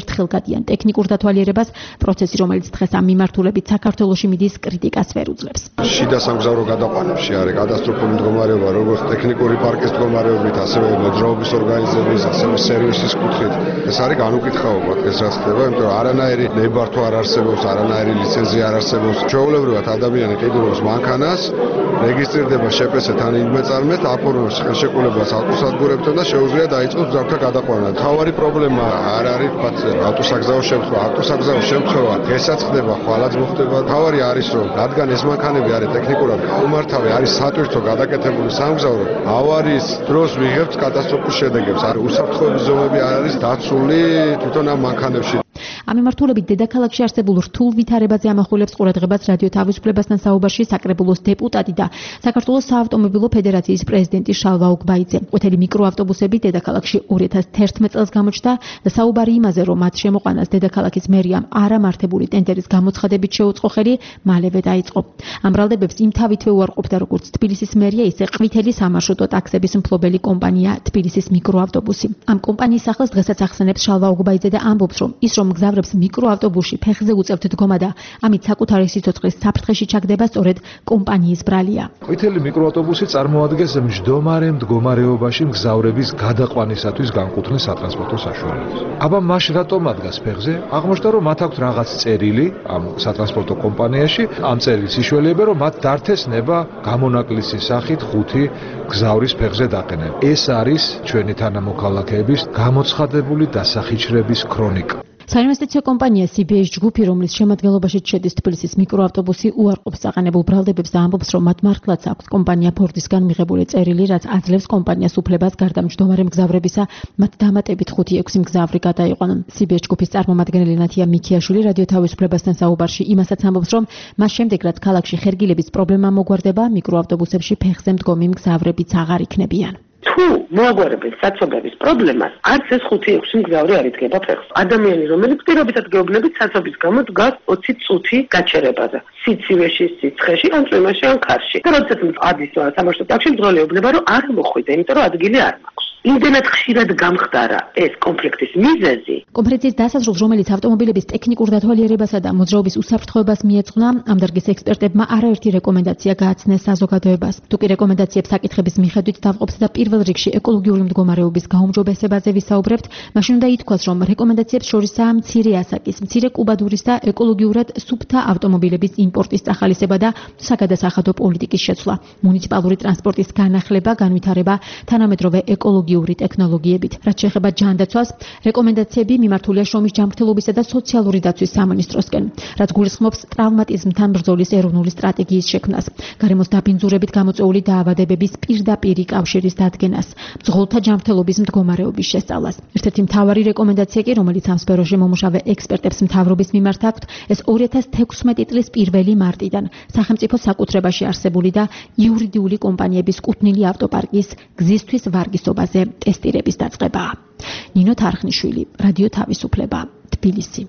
ერთხელ გადიან ტექნიკურ დათვალიერებას, პროცესი, რომელიც დღეს ამ მიმართულებით საქართველოში მიდის, კრიტიკას ვერ უძლებს. შიდა სამგზავრო გადაყვანებში არის კატასტროფული მდგომარეობა, როგორც ტექნიკური პარკის მდგომარეობით, ასევე მოძრაობის ორგანიზების, ასევე სერვისის კუთხით. ეს არის განუკითხაობა, ეს რაც ხდება, იმიტომ რომ არანაირი ნებართვა არ არსებობს, არანაირი ლიცენზია არ არსებობს. ჩვეულებრივად ადამიანი ყიდულობს მანქანას, რეგისტრირდება შპს თან იმეწარმეთ, აფორმებს ხელშეკრულებას ავტოსადგურებთან და შეუძლია დაიწყოს მძრავთა გადაყვანა. თავარი პრობლემა არ არის თქვათ ავტოსაგზაო შემთხვევა, ავტოსაგზაო შემთხვევა დღესაც ხდება, ხვალაც მოხდება. თავარი არის რომ რადგან ეს მანქანები არის ტექნიკურად გაუმართავი, არის სატვირთო გადაკეთებული სამგზავრო, ავარიის დროს ვიღებთ კატასტროფულ შედეგებს. არ უსაფრთხოების ზომები არ არის დაცული თვითონ ამ მანქანებში. ამ მიმართულებით დედაქალაქში არსებულ რთულ ვითარებაზე ამახვილებს ყურადღებას რადიო თავისუფლებასთან საუბარში საკრებულოს დეპუტატი და საქართველოს საავტომობილო ფედერაციის პრეზიდენტი შალვა უგბაიძე. ყვითელი მიკროავტობუსები დედაქალაქში ორი ათას თერთმეტ წელს გამოჩნდა და საუბარი იმაზე, რომ მათ შემოყვანას დედაქალაქის მერიამ არამართებული ტენდერის გამოცხადებით შეუწყო ხელი, მალევე დაიწყო. ამ ბრალდებებს იმ თავითვე უარყოფდა როგორც თბილისის მერია, ისე ყვითელი სამარშრუტო ტაქსების მფლობელი კომპანია თბილისის მიკროავტობუსი. ამ კომპანიის ახლოს დღესაც ახსენებს შალვა უგბაიძე და ამბობს, რომ ის რომ მგზავრებს მიკროავტობუსში ფეხზე უწევთ დგომა და ამით საკუთარი სიცოცხლის საფრთხეში ჩაგდება სწორედ კომპანიის ბრალია. ყვითელი მიკროავტობუსი წარმოადგენს მჯდომარე მდგომარეობაში მგზავრების გადაყვანისათვის განკუთვნილ სატრანსპორტო საშუალებას. აბა მაშ რატომ ადგას ფეხზე? აღმოჩნდა რომ მათ აქვთ რაღაც წერილი ამ სატრანსპორტო კომპანიაში, ამ წერილის საშუალებაა რომ მათ დართეს ნება გამონაკლისის სახით ხუთი გზავრის ფეხზე დაყენება. ეს არის ჩვენი თანამოქალაქეების გამოცხადებული დასახიჩრების ქრონიკა. საინვესტიციო კომპანია სი ბი ეის ჯგუფი, რომლის შემადგენლობაში შედის თბილისის მიკროავტობუსი, უარყოფს საყანებულ ბრალდებებს და ამბობს, რომ მათ მართლაც აქვს კომპანია ფორდისგან მიღებული წერილი, რაც აძლევს კომპანიას უფლებას გარდა მჯდომარე მგზავრებისა, მათ დამატებით ხუთი ექვსი მგზავრი გადაიყვანონ. სი ბი ეის ჯგუფის წარმომადგენელი ნათია მიქიაშვილი რადიო თავისუფლებასთან საუბარში იმასაც ამბობს, რომ მას შემდეგ, რაც ქალაქში ხერგილების პრობლემა მოგვარდება, მიკროავტობუსებში ფეხზე მდგომი მგზავრებიც აღარ იქნებიან. თუ მოაგვარებენ საცობების პრობლემას, არც ეს ხუთი ექვსი მგზავრი არ იდგება ფეხს. ადამიანი, რომელიც პირობითად გეუბნებით საცობის გამო დგას ოცი წუთი გაჩერებაზე. სიცივეში, სიცხეში, ან წვიმაში, ან ქარში. და როდესაც ადის სამარშრუტო ტაქსში მძღოლი ეუბნება, რომ არ მოხვიდა, იმიტომ რომ ადგილი არ მაქვს. იმდენად ხშირად გამხდარა ეს კონფლიქტის მიზეზი. კონფერენციის დასასრულს, რომელიც ავტომობილების ტექნიკურ დათვალიერებასა და მოძრაობის უსაფრთხოებას მიეძღვნა, ამ დარგის ექსპერტებმა არაერთი რეკომენდაცია გააცნეს საზოგადოებას. თუკი რეკომენდაციებს საკითხების მიხედვით დავყოფთ და პირველ რიგში ეკოლოგიური მდგომარეობის გაუმჯობესებაზე ვისაუბრებთ, მაშინ უნდა ითქვას, რომ რეკომენდაციებს შორისაა მცირე ასაკის, მცირე კუბადურის და ეკოლოგიურად სუფთა ავტომობილების იმპორტის წახალისება და საგადასახადო პოლიტიკის შეცვლა, მუნიციპალური ტრანსპორტის განახლება, განვითარება, თანამედროვე ეკოლოგიური ტექნოლოგიებით. რაც შეეხება ჯანდაცვას, რეკომენდაციები მიმართულია შრომის ჯანმრთელობისა და სოციალური დაცვის სამინისტროსკენ, რაც გულისხმობს ტრავმატიზმთან ბრძოლის ეროვნული სტრატეგიის შექმნას, გარემოს დაბინძურებით გამოწვეული დაავადებების პირდაპირი კავშირის დადგენას, მძღოლთა ჯანმრთელობის მდგომარეობის შესწავლას. ერთ-ერთი მთავარი რეკომენდაცია კი, რომელიც ამ სფეროში მომუშავე ექსპერტებს მთავრობის მიმართ აქვთ, ეს ორი ათას თექვსმეტი წლის პირველი მარტიდან სახელმწიფო საკუთრებაში არსებული და იურიდიული კომპანიების კუთვნილი ავტოპარკის გზისთვის ვარგისობაზე ტესტირების დაწყებაა. ნინო თარხნიშვილი, რადიო თავისუფლება, თბილისი.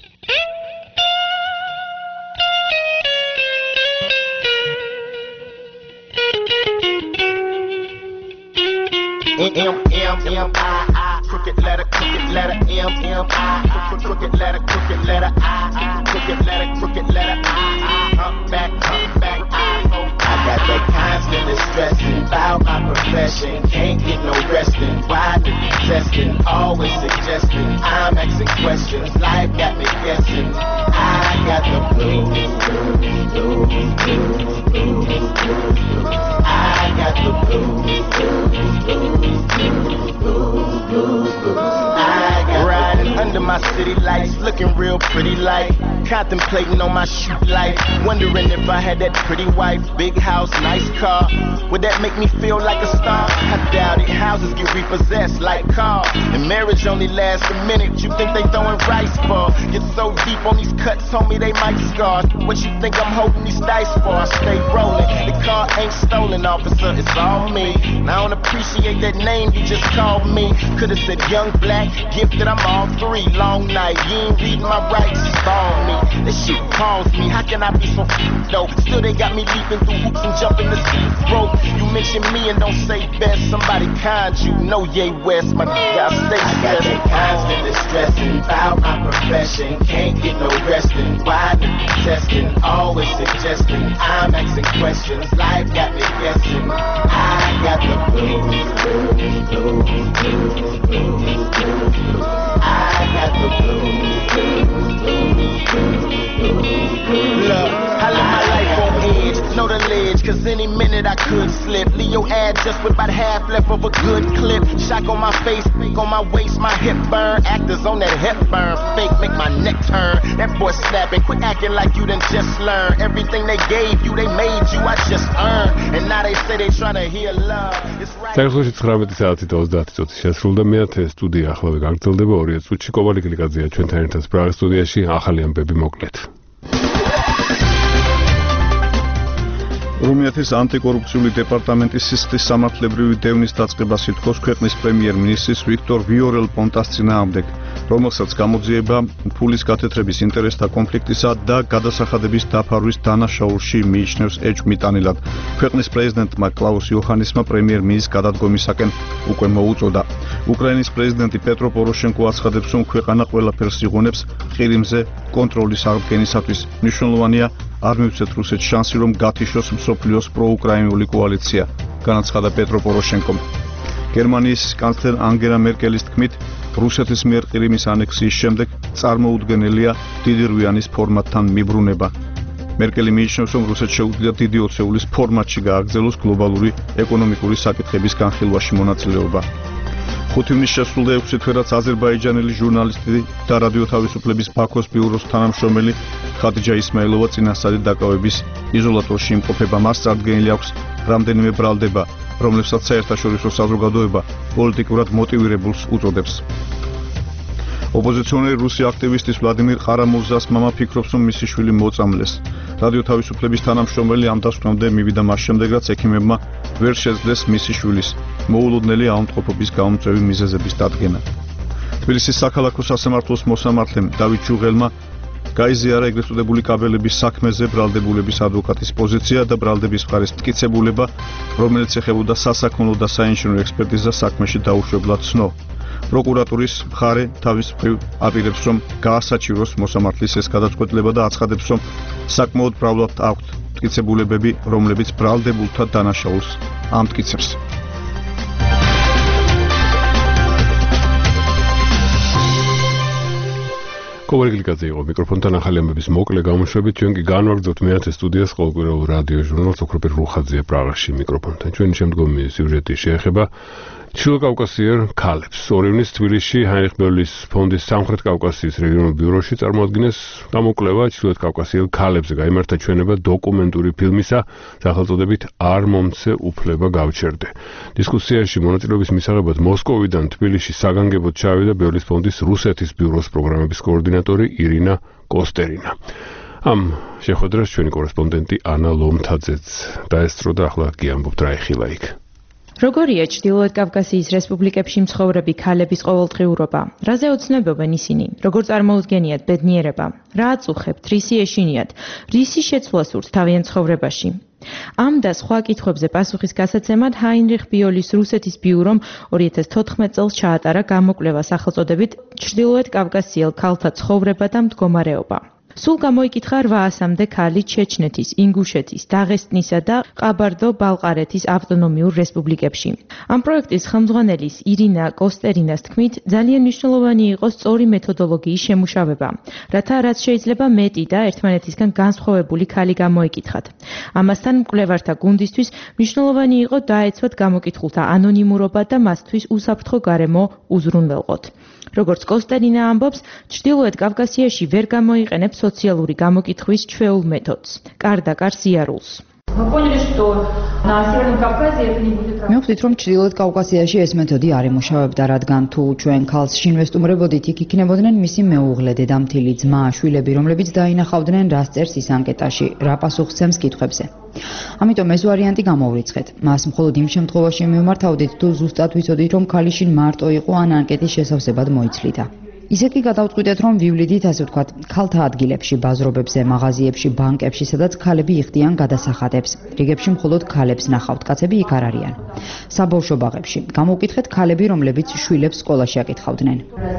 M M M I I crooked letter, crooked letter, M M I I crooked letter, crooked letter, I I crooked letter, crooked letter, I I up back, up back, I O. I got that constant stressing about my profession, can't get no resting, widely testing, always suggesting, I'm asking questions, life got me guessing. I got the blues, blues, blues, blues, blues, blues. I got the blues, blues, blues, blues, blues, blues, blues. I got riding under my city lights, looking real pretty like, contemplating on my shoot life, wondering if I had that pretty wife, big house, nice car, would that make me feel like a star? I doubt it. Houses get repossessed like cars, and marriage only lasts a minute. You think they throwing rice for? Get so deep on these cuts, homie, they might scar. What you think I'm holding these dice for? I stay rolling. The car ain't stolen, officer, it's all me. And I don't appreciate that name you just called me. Could've said young black, gifted, I'm all three. Long night, you ain't reading my rights, it's all me. This shit calls me, how can I be so though? Still they got me leaping through hoops and jumping the seat rope. You mention me and don't say best, somebody kind you know yay west, my nigga, I stay I got that constant stressing about my profession. Can't get no resting. Why do you testing? Always suggesting. I'm asking questions. Life got me guessing. I got the blues, blues, blues, blues, blues, blues, blues. I got the blues, blues, blues, blues, blues, blues. Look, I live my life on edge. Know the ledge, cause any minute I could slip. Leo ad just with about half left of a good clip. Shock on my face, fake on my waist, my hip burn. Actors on that hip burn. Fake make my neck turn. That boy snapping, quit acting like you done just learned. Everything they gave you, they made you, I just earned. And now they say they tryna hear love. It's right. საერთოდ ცხრამეტი საათი და ოცდაათი წუთი შესრულდა მეათე სტუდია ახლავე გაგრძელდება ორ წუთში. კოვალი გლიკაძეა ჩვენთან ერთად პრაღის სტუდიაში. ახალი ამბები მოკლედ. რუმინეთის ანტიკორუფციული დეპარტამენტის სისხლის სამართლებრივი დევნის დაწყებას ითხოვს ქვეყნის პრემიერ-მინისტრის ვიქტორ ვიორელ-პონტას წინააღმდეგ, რომელსაც გამოძიება ფულის გათეთრების ინტერესთა კონფლიქტისა და გადასახადების დაფარვის დანაშაულში მიიჩნევს ეჭვმიტანილად. ქვეყნის პრეზიდენტმა კლაუს იოჰანესმა პრემიერ-მინისტრს გადადგომისაკენ უკვე მოუწოდა. უკრაინის პრეზიდენტი პეტრო პოროშენკო აცხადებს, რომ ქვეყანა ყველაფერს იღონებს ყირიმზე კონტროლის აღდგენისათვის. მნიშვნელოვანია არ მივცეთ რუსეთს შანსი, რომ გათიშოს მსოფლიოს პროუკრაინული კოალიცია, განაცხადა პეტრო პოროშენკომ. გერმანიის კანცლერ ანგელა მერკელის თქმით, რუსეთის მიერ ყირიმის ანექსიის შემდეგ წარმოუდგენელია დიდი რვიანის ფორმატთან მიბრუნება. მერკელი მიიჩნევს, რომ რუსეთს შეუძლია დიდი ოცეულის ფორმატში გააგრძელოს გლობალური ეკონომიკური საკითხების განხილვაში მონაწილეობა. ხუთი ივნის შესრულდა ექვსი თვერაც აზერბაიჯანელი ჟურნალისტი და რადიო თავისუფლების ბაქოს ბიუროს თანამშრომელი ხადიჯა ისმაილოვა წინასწარი დაკავების იზოლატორში იმყოფება. მას წარდგენილი აქვს რამდენიმე ბრალდება, რომლებსაც საერთაშორისო საზოგადოება პოლიტიკურად მოტივირებულს უწოდებს. ოპოზიციონერი რუსი აქტივისტის ვლადიმირ ყარამურზას მამა ფიქრობს, რომ მისი შვილი მოწამლეს. რადიო თავისუფლების თანამშრომელი ამ დასკვნამდე მივიდა მას შემდეგ, რაც ექიმებმა ვერ შეძლეს მისი შვილის მოულოდნელი ავადმყოფობის გამომწვევი მიზეზების დადგენა. თბილისის საქალაქო სასამართლოს მოსამართლემ დავით ჯუღელმა გაიზიარა ეგრეთ წოდებული კაბელების საქმეზე ბრალდებულების ადვოკატის პოზიცია და ბრალდების მხარის მტკიცებულება, რომელიც ეხებოდა სასაქონლო და საინჟინრო ექსპერტიზას საქმეში დაუშვებლად ცნო. პროკურატურის მხარე თავის მხრივ აპირებს, რომ გაასაჩივროს მოსამართლის ეს გადაწყვეტილება და აცხადებს, რომ საკმაოდ მრავლად აქვთ მტკიცებულებები, რომლებიც ბრალდებულთა დანაშაულს ამტკიცებს. კოვალი გლიკაძე იყო მიკროფონთან. ახალი ამბების მოკლე გამოშვებით. ჩვენ კი განვაგრძობთ მეათე სტუდიას ყოველკვირეულ რადიო ჟურნალს ოქროპირ რუხაძე პრაღაში მიკროფონთან. ჩვენი შემდგომი სიუჟეტი შეეხება ჩრდილო კავკასიერ ქალებს. ორი ივნის თბილისში ჰაინრიხ ბერლის ფონდის სამხრეთ კავკასიის რეგიონულ ბიუროში წარმოადგინეს გამოკვლევა ჩრდილოეთ კავკასიელ ქალებზე. გაიმართა ჩვენება დოკუმენტური ფილმისა სახელწოდებით არ მომცე უფლება გავჩერდე. დისკუსიაში მონაწილეობის მისაღებად მოსკოვიდან თბილისში საგანგებოდ ჩავიდა ბერლის ფონდის რუსეთის ბიუროს პროგრამების კოორდინატორი ირინა კოსტერინა. ამ შეხვედრას ჩვენი კორესპონდენტი ანა ლომთაძეც დაესწრო და ახლა კი ამბობთ რა ეხილა იქ. როგორია ჩრდილოეთ კავკასიის რესპუბლიკებში მცხოვრები ქალების ყოველდღიურობა? რაზე ოცნებობენ ისინი? როგორ წარმოუდგენიათ ბედნიერება? რა აწუხებთ? რისი ეშინიათ? რისი შეცვლა სურთ თავიანთ ცხოვრებაში? ამ და სხვა კითხვებზე პასუხის გასაცემად ჰაინრიხ ბიოლის რუსეთის ბიურომ ორი ათას თოთხმეტ წელს ჩაატარა გამოკვლევა სახელწოდებით ჩრდილოეთ კავკასიელ ქალთა ცხოვრება და მდგომარეობა. სულ გამოიკითხა რვაასამდე ქალი ჩეჩნეთის, ინგუშეთის, დაღესტნისა და ყაბარდო-ბალყარეთის ავტონომიურ რესპუბლიკებში. ამ პროექტის ხელმძღვანელის ირინა კოსტერინას თქმით, ძალიან მნიშვნელოვანი იყო სწორი მეთოდოლოგიის შემუშავება, რათა რაც შეიძლება მეტი და ერთმანეთისგან განსხვავებული ქალი გამოიკითხათ. ამასთან მკვლევართა გუნდისთვის მნიშვნელოვანი იყო დაეცვათ გამოკითხულთა ანონიმურობა და მასთვის უსაფრთხო გარემო უზრუნველყოთ. როგორც კოსტერინა ამბობს, ჩრდილოეთ კავკასიაში ვერ გამოიყენებს სოციალური გამოკითხვის ჩვეულ მეთოდს, კარდაკარ სიარულს. მივხვდით, რომ ჩრდილოეთ კავკასიაში ეს მეთოდი არ იმუშავებდა, რადგან თუ ჩვენ ქალს შინვე სტუმრებოდით, იქ იქნებოდნენ მისი მეუღლე, დედამთილი, ძმა, შვილები, რომლებიც დაინახავდნენ, რას წერს ის ანკეტაში, რა პასუხს ცემს კითხვებზე. ამიტომ ეს ვარიანტი გამოვრიცხეთ. მას მხოლოდ იმ შემთხვევაში მივმართავდით, თუ ზუსტად ვიცოდით, რომ ქალი შინ მარტო იყო ან ანკეტის შესავსებად მოიცლიდა. ისე კი გადავწყვიტეთ, რომ ვივლიდით, ასე ვთქვათ, ქალთა ადგილებში, ბაზრობებზე, მაღაზიებში, ბანკებში, სადაც ქალები იხდიან გადასახადებს. რიგებში მხოლოდ ქალებს ნახავთ, კაცები იქ არ არიან. საბავშვო ბაღებში გამოვკითხეთ ქალები, რომლებიც შვილებს სკოლაში აკითხავდნენ.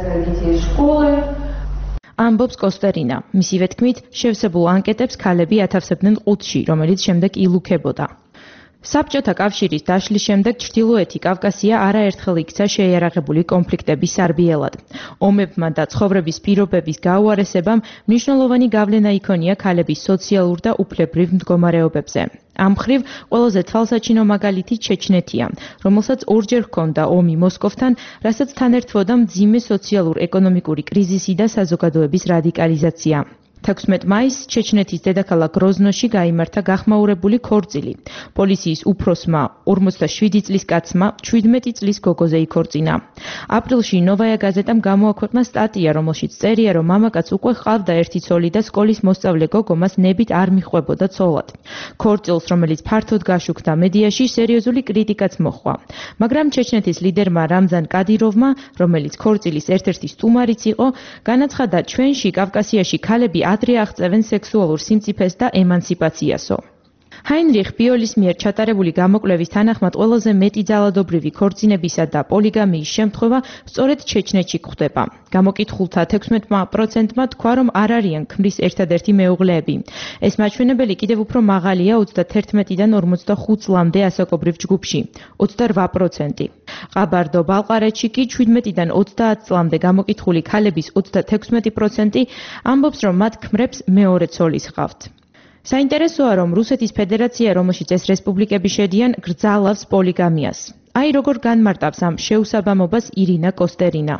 ამბობს კოსტერინა. მისივე თქმით, შევსებულ ანკეტებს ქალები ათავსებდნენ ყუთში, რომელიც შემდეგ ილუქებოდა. საბჭოთა კავშირის დაშლის შემდეგ ჩრდილოეთი კავკასია არაერთხელ იქცა შეიარაღებული კონფლიქტების სარბიელად. ომებმა და ცხოვრების პირობების გაუარესებამ მნიშვნელოვანი გავლენა იქონია ქალების სოციალურ და უფლებრივ მდგომარეობებზე. ამ მხრივ ყველაზე თვალსაჩინო მაგალითი ჩეჩნეთია, რომელსაც ორჯერ ჰქონდა ომი მოსკოვთან, რასაც თან ერთვოდა მძიმე სოციალურ-ეკონომიკური კრიზისი და საზოგადოების რადიკალიზაცია. თექვსმეტ მაისს ჩეჩნეთის დედაქალაქ გროზნოში გაიმართა გახმაურებული ქორწილი. პოლიციის უფროსმა ორმოცდაშვიდი წლის კაცმა შვიდმეტი წლის გოგოზე იქორწინა. აპრილში ნოვაია გაზეტამ გამოაქვეყნა სტატია, რომელშიც წერია, რომ მამაკაც უკვე ჰყავდა ერთი ცოლი და სკოლის მოსწავლე გოგო მას ნებით არ მიჰყვებოდა ცოლად. ქორწილს, რომელიც ფართოდ გაშუქდა მედიაში, სერიოზული კრიტიკაც მოჰყვა. მაგრამ ჩეჩნეთის ლიდერმა რამზან კადიროვმა, რომელიც ქორწილის ერთ-ერთი სტუმარიც იყო, განაცხადა, ჩვენში კავკასიაში ქალები ადრე აღწევენ სექსუალურ სიმწიფეს და ემანციპაციასო. ჰაინრიხ ბიოლის მიერ ჩატარებული გამოკვლევის თანახმად ყველაზე მეტი ძალადობრივი ქორწინებისა და პოლიგამიის შემთხვევა სწორედ ჩეჩნეთში გვხდება. გამოკითხულთა თექვსმეტ პროცენტმა თქვა, რომ არ არიან ქმრის ერთადერთი მეუღლეები. ეს მაჩვენებელი კიდევ უფრო მაღალია ოცდაათიდან ორმოცდახუთ წლამდე ასაკობრივ ჯგუფში, ოცდარვა პროცენტი. ყაბარდო-ბალყარეთში კი შვიდმეტიდან ოცდაათ წლამდე გამოკითხული ქალების ოცდათექვსმეტი პროცენტი ამბობს, რომ მათ ქმრებს მეორე ცოლის ჰყავთ. საინტერესოა, რომ რუსეთის ფედერაცია, რომელშიც ეს რესპუბლიკები შედიან, გრძალავს პოლიგამიას. აი როგორ განმარტავს ამ შეუსაბამობას ირინა კოსტერინა.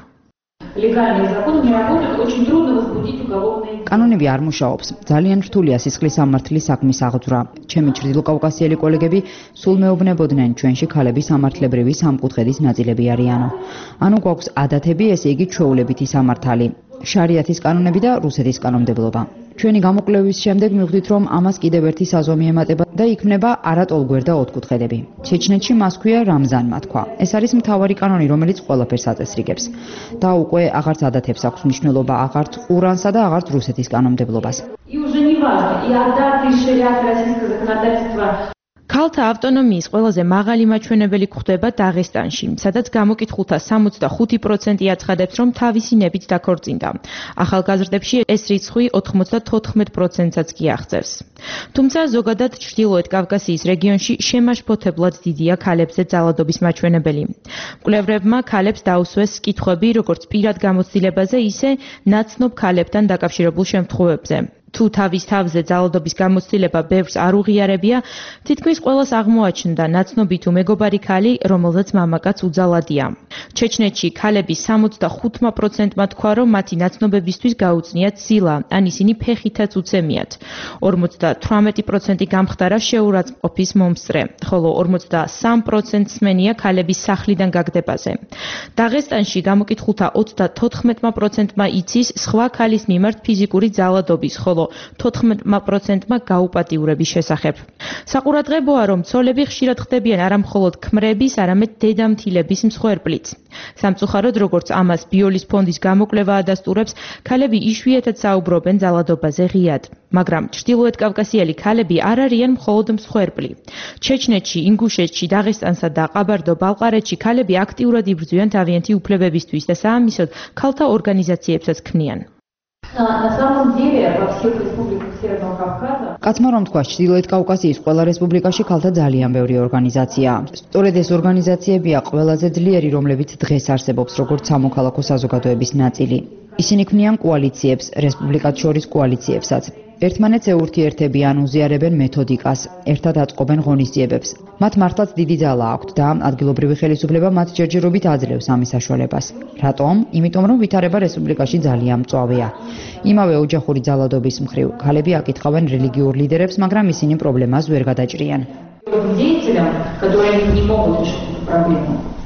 კანონები არ მუშაობს. ძალიან რთულია სისხლის სამართლის საქმის აღძვრა. ჩემი ჩრდილოკავკასიელი კოლეგები სულ მეუბნებოდნენ, ჩვენში ქალები სამართლებრივი სამკუთხედის ნაწილები არიანო. ანუ გვაქვს ადათები, ესე იგი ჩვეულებითი სამართალი. შარიათის კანონები და რუსეთის კანონმდებლობა. ჩვენი გამოკვლევის შემდეგ მივხვდით, რომ ამას კიდევ ერთი საზომი ემატება და იქმნება არატოლგვერ და ოთხკუთხედები. ჩეჩნეთში მას ქვია რამზანმა თქვა. ეს არის მთავარი კანონი, რომელიც ყველაფერს აწესრიგებს. და უკვე აღარც ადათებს აქვს მნიშვნელობა, აღარც ყურანსა და აღარც რუსეთის კანონმდებლობას. ქალთა ავტონომიის ყველაზე მაღალი მაჩვენებელი გვხდება დაღესტანში, სადაც გამოკითხულთა სამოცდახუთი პროცენტი აცხადებს, რომ თავისი ნებით დაქორწინდა. ახალგაზრდებში ეს რიცხვი ოთხმოცდათოთხმეტ პროცენტსაც კი აღწევს. თუმცა ზოგადად ჩრდილოეთ კავკასიის რეგიონში შემაშფოთებლად დიდია ქალებზე ძალადობის მაჩვენებელი. მკვლევრებმა ქალებს დაუსვეს კითხვები როგორც პირად გამოცდილებაზე, ისე ნაცნობ ქალებთან დაკავშირებულ შემთხვევებზე. თუ თავის თავზე ძალადობის გამოცდილება ბევრს არ უღიარებია, თითქმის ყველას აღმოაჩნდა ნაცნობი თუ მეგობარი ქალი, რომელზეც მამაკაც უძალადია. ჩეჩნეთში ქალების სამოცდახუთ პროცენტმა თქვა, რომ მათი ნაცნობებისთვის გაუწნიათ ცილა, ან ისინი ფეხითაც უცემიათ. ორმოცდათვრამეტი პროცენტი გამხდარა შეურაცხყოფის მომსწრე, ხოლო ორმოცდასამ პროცენტს სმენია ქალების სახლიდან გაგდებაზე. დაღესტანში გამოკითხულთა ოცდათოთხმეტ პროცენტმა იცის სხვა ქალის მიმართ ფიზიკური ძალადობის, ხოლო თოთხმეტ პროცენტმა გაუპატიურების შესახებ. საყურადღებოა, რომ ცოლები ხშირად ხდებიან არა მხოლოდ ქმრების, არამედ დედამთილების მსხვერპლიც. სამწუხაროდ, როგორც ამას ბიოლის ფონდის გამოკვლევა ადასტურებს, ქალები იშვიათად საუბრობენ ძალადობაზე ღიად. მაგრამ ჩრდილოეთ კავკასიელი ქალები არ არიან მხოლოდ მსხვერპლი. ჩეჩნეთში, ინგუშეთში, დაღესტანსა და ყაბარდო-ბალყარეთში ქალები აქტიურად იბრძვიან თავიანთი უფლებებისთვის და საამისოდ ქალთა ორგანიზაციებსაც ქმნიან. На самом деле, во всех республиках Северного Кавказа კაცმა რომ თქვა, ჩრდილოეთ კავკასიის ყველა რესპუბლიკაში ქალთა ძალიან ბევრი ორგანიზაციაა. სწორედ ეს ორგანიზაციებია ყველაზე ძლიერი, რომლებიც დღეს არსებობს როგორც სამოქალაქო საზოგადოების ნაწილი. ისინი ქმნიან კოალიციებს, რესპუბლიკათ შორის კოალიციებსაც. ერთმანეთს ეურთიერთებიან, უზიარებენ მეთოდიკას, ერთად აწყობენ ღონისძიებებს. მათ მართლაც დიდი ძალა აქვთ და ადგილობრივი ხელისუფლება მათ ჯერჯერობით აძლევს ამის საშუალებას. რატომ? იმიტომ რომ ვითარება რესპუბლიკაში ძალიან მწვავეა. იმავე ოჯახური ძალადობის მხრივ, ქალები აკითხავენ რელიგიურ ლიდერებს, მაგრამ ისინი პრობლემას ვერ გადაჭრიან.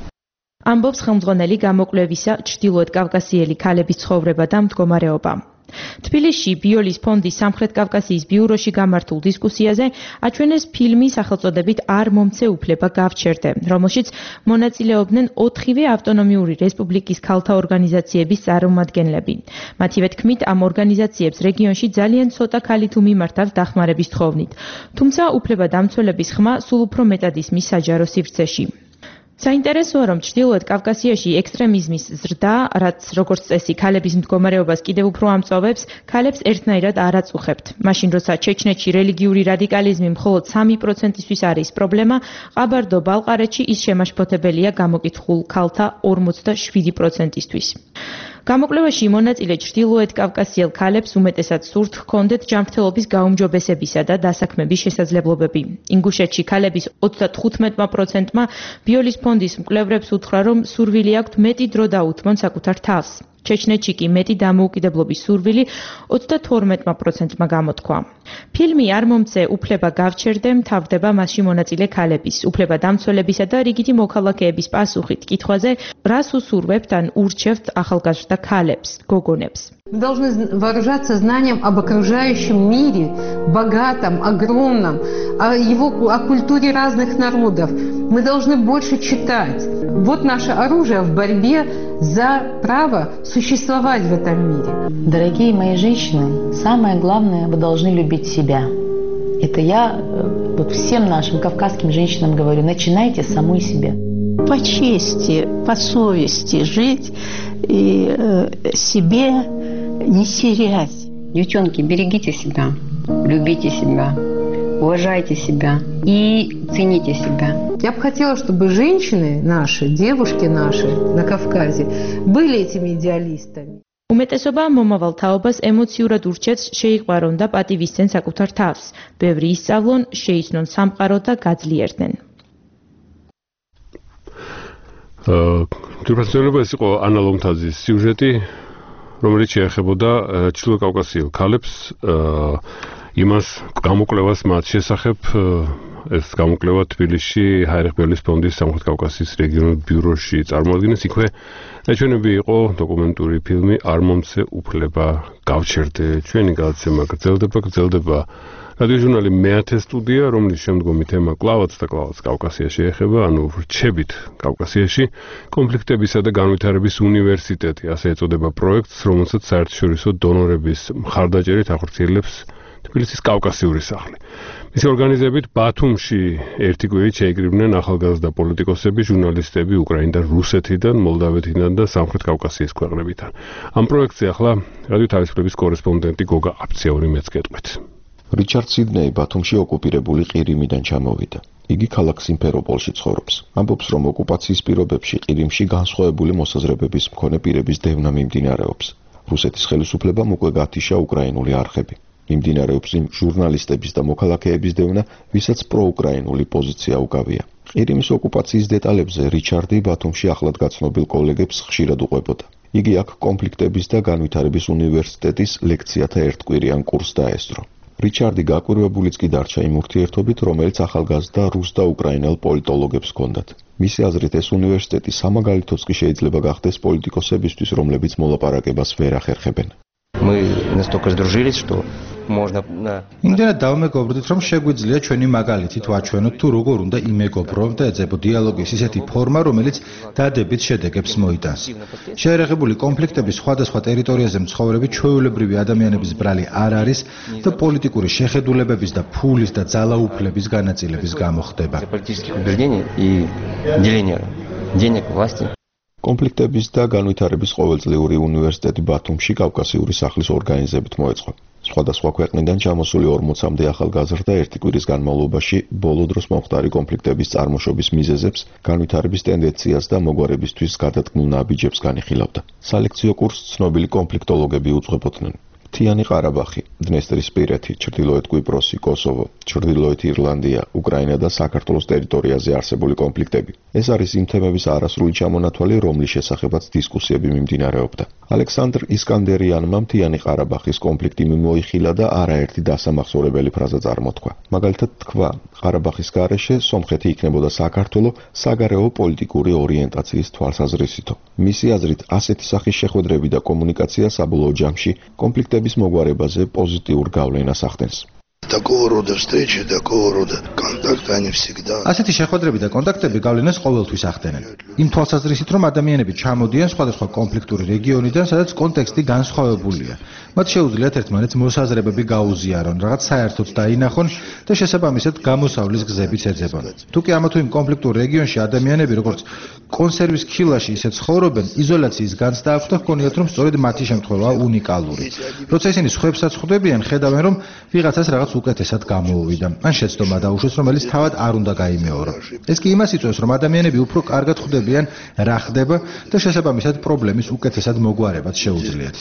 ამბობს ხელმძღვანელი გამოკვლევისა ჩრდილოეთ კავკასიელი ქალების ცხოვრება და მდგომარეობა. თბილისში ბიოლის ფონდის სამხრეთ კავკასიის ბიუროში გამართულ დისკუსიაზე აჩვენეს ფილმი სახელწოდებით არ მომცე უფლება გავჩერდე, რომელშიც მონაწილეობდნენ ოთხივე ავტონომიური რესპუბლიკის ქალთა ორგანიზაციების წარმომადგენლები. მათივე თქმით, ამ ორგანიზაციებს რეგიონში ძალიან ცოტა ქალი თუ მიმართავს დახმარების თხოვნით, თუმცა უფლებადამცველების ხმა სულ უფრო მეტად ისმის საჯარო სივრცეში. საინტერესოა, რომ ჩრდილოეთ კავკასიაში ექსტრემიზმის ზრდა, რაც როგორც წესი ქალების მდგომარეობას კიდევ უფრო ამწვავებს, ქალებს ერთნაირად არ აწუხებთ. მაშინ, როცა ჩეჩნეთში რელიგიური რადიკალიზმი მხოლოდ სამი პროცენტისთვის არის პრობლემა, ყაბარდო-ბალყარეთში ის შემაშფოთებელია გამოკითხულ ქალთა ორმოცდაშვიდი პროცენტისთვის. გამოკვლევაში მონაწილე ჩრდილოეთ კავკასიელ ქალებს უმეტესად სურთ ჰქონდეთ ჯანმრთელობის გაუმჯობესებისა და დასაქმების შესაძლებლობები. ინგუშეთში ქალების ოცდათხუთმეტმა პროცენტმა ბიოლის ფონდის მკვლევრებს უთხრა, რომ სურვილი აქვთ მეტი დრო დაუთმონ საკუთარ თავს. ჩეჩნეთში კი მეტი დამოუკიდებლობის სურვილი ოცდათორმეტმა პროცენტმა გამოთქვა. ფილმი არ მომცე უფლება გავჩერდე მთავრდება მასში მონაწილე ქალების, უფლებადამცველებისა და რიგითი მოქალაქეების პასუხით კითხვაზე, რას უსურვებთ ან ურჩევთ ახალგაზრდა ქალებს, გოგონებს. Мы должны вооружаться знанием об окружающем мире, богатом, огромном, о его, о культуре разных народов. Мы должны больше читать. Вот наше оружие в борьбе за право существовать в этом мире. Дорогие мои женщины, самое главное, вы должны любить себя. Это я вот всем нашим кавказским женщинам говорю, начинайте с самой себя. По чести, по совести жить и э, себе не терять. Девчонки, берегите себя, любите себя, уважайте себя и цените себя. Я бы хотела, чтобы женщины наши, девушки наши на Кавказе были этими идеалистами. უმეტესობა მომავალ თაობას ემოციურად ურჩევს შეიყვარონ და პატივისცენ საკუთარ თავს. ბევრი ისწავლონ, შეიცნონ სამყარო და გაძლიერდნენ. თურქეთში ეს იყო ანა ლომთაძის სიუჟეტი, რომელიც შეეხებოდა ჩრდილო კავკასიელ ქალებს, იმას გამოკვლევას მათ შესახებ. ეს გამოკვლევა თბილისში ჰაერიხ ბიოლის ფონდის სამხრეთ კავკასიის რეგიონულ ბიუროში წარმოადგენს. იქვე ნაჩვენები იყო დოკუმენტური ფილმი არ მომცე უფლება გავჩერდე. ჩვენი გადაცემა გრძელდება, გრძელდება რადიოჟურნალი მეათე სტუდია, რომლის შემდგომი თემა კლავაც და კლავაც კავკასიაში ეხება, ანუ რჩებით კავკასიაში კონფლიქტებისა და განვითარების უნივერსიტეტი, ასე ეწოდება პროექტს, რომელსაც საერთაშორისო დონორების მხარდაჭერით ახორციელებს თბილისის კავკასიური სახლი. მისი ორგანიზებით ბათუმში ერთი კვირით შეიკრიბნენ ახალგაზრდა პოლიტიკოსები, ჟურნალისტები უკრაინიდან, რუსეთიდან, მოლდავეთიდან და სამხრეთ კავკასიის ქვეყნებიდან. ამ პროექტზე ახლა რადიო თავისუფლების კორესპონდენტი გოგა აფციური მეც გეტყვით. რიჩარდ სიდნეი ბათუმში ოკუპირებული ყირიმიდან ჩამოვიდა. იგი ქალაქ სიმფეროპოლში ცხოვრობს. ამბობს, რომ ოკუპაციის პირობებში ყირიმში განსხვავებული მოსაზრებების მქონე პირების დევნა მიმდინარეობს. რუსეთის ხელისუფლებამ უკვე გათიშა უკრაინული არხები. მიმდინარეობს იმ ჟურნალისტების და მოქალაქეების დევნა, ვისაც პროუკრაინული პოზიცია უკავია. ყირიმის ოკუპაციის დეტალებზე რიჩარდი ბათუმში ახლად გაცნობილ კოლეგებს ხშირად უყვებოდა. იგი აქ კონფლიქტების და განვითარების უნივერსიტეტის ლექციათა ერთკვირიან კურსს დაესწრო. რიჩარდი გაკვირვებულიც კი დარჩა იმ ურთიერთობით, რომელიც ახალგაზრდა რუს და უკრაინელ პოლიტოლოგებს ჰქონდათ. მისი აზრით, ეს უნივერსიტეტი სამაგალითოც კი შეიძლება გახდეს პოლიტიკოსებისთვის, რომლებიც მოლაპარაკებას ვერ ახერხებენ. Мы настолько сдружились, что можно იმდენად დავმეგობრდით, რომ შეგვიძლია ჩვენი მაგალითით ვაჩვენოთ თუ როგორ უნდა იმეგობროთ და ეძებოთ დიალოგის ისეთი ფორმა, რომელიც დადებით შედეგებს მოიტანს. შეერაღებული კონფლიქტების სხვადასხვა ტერიტორიაზე მცხოვრები ჩვეულებრივი ადამიანების ბრალი არ არის და პოლიტიკური შეხედულებების და ფულის და ძალაუფლების განაწილების გამო ხდება. კონფლიქტების და განვითარების ყოველწლიური უნივერსიტეტი ბათუმში კავკასიური სახლის ორგანიზებით მოეწყო. სხვადასხვა ქვეყნიდან ჩამოსული ორმოცამდე ახალგაზრდა ერთი კვირის განმავლობაში ბოლო დროს მომხდარი კონფლიქტების წარმოშობის მიზეზებს, განვითარების ტენდენციას და მოგვარებისთვის გადადგმულ ნაბიჯებს განიხილავდა. სალექციო კურსს ცნობილი კონფლიქტოლოგები უძღვებოდნენ. მთიანი ყარაბახი, დნესტრისპირეთი, ჩრდილოეთ კვიპროსი, კოსოვო, ჩრდილოეთ ირლანდია, უკრაინა და საქართველოს ტერიტორიაზე არსებული კონფლიქტები. ეს არის იმ თემების არასრული ჩამონათვალი, რომლის შესახებაც დისკუსიები მიმდინარეობდა. ალექსანდრ ისკანდერიანმა მთიანი ყარაბახის კონფლიქტი მიმოიხილა და არაერთი დასამახსოვრებელი ფრაზა წარმოთქვა. მაგალითად თქვა, ყარაბახის გარეშე სომხეთი იქნებოდა საქართველო საგარეო პოლიტიკური ორიენტაციის თვალსაზრისითო. მისი აზრით, ასეთი სახის შეხვედრები და კომუნიკაცია საბოლოო ჯამში კონფლიქტების კავშირების მოგვარებაზე პოზიტიურ გავლენას ახდენს. Такого рода встречи, такого рода контакты, они всегда... ასეთი შეხვედრები და კონტაქტები გავლენას ყოველთვის ახდენენ. იმ თვალსაზრისით, რომ ადამიანები ჩამოდიან სხვადასხვა კონფლიქტური რეგიონიდან, სადაც კონტექსტი განსხვავებულია. მათ შეუძლიათ ერთმანეთს მოსაზრებები გაუზიარონ, რაღაც საერთოდ დაინახონ და შესაბამისად გამოსავლის გზებიც ეძებონ. თუ კი ამა თუ იმ კონფლიქტურ რეგიონში ადამიანები როგორც კონსერვის ქილაში ისე ცხოვრობენ, იზოლაციის განცდა აქვს და ჰგონიათ, რომ სწორედ მათი შემთხვევაა უნიკალური. როცა ისინი სხვებსაც ხვდებიან, ხედავენ, რომ ვიღაცას რაღაც უკეთესად გამოუვიდა. ან შეცდომა დაუშვეს, რომელიც თავად არ უნდა გაიმეორო. ეს კი იმას იწვევს, რომ ადამიანები უფრო კარგად ხვდებიან, რა ხდება და შესაბამისად პრობლემის უკეთესად მოგვარებაც შეუძლიათ.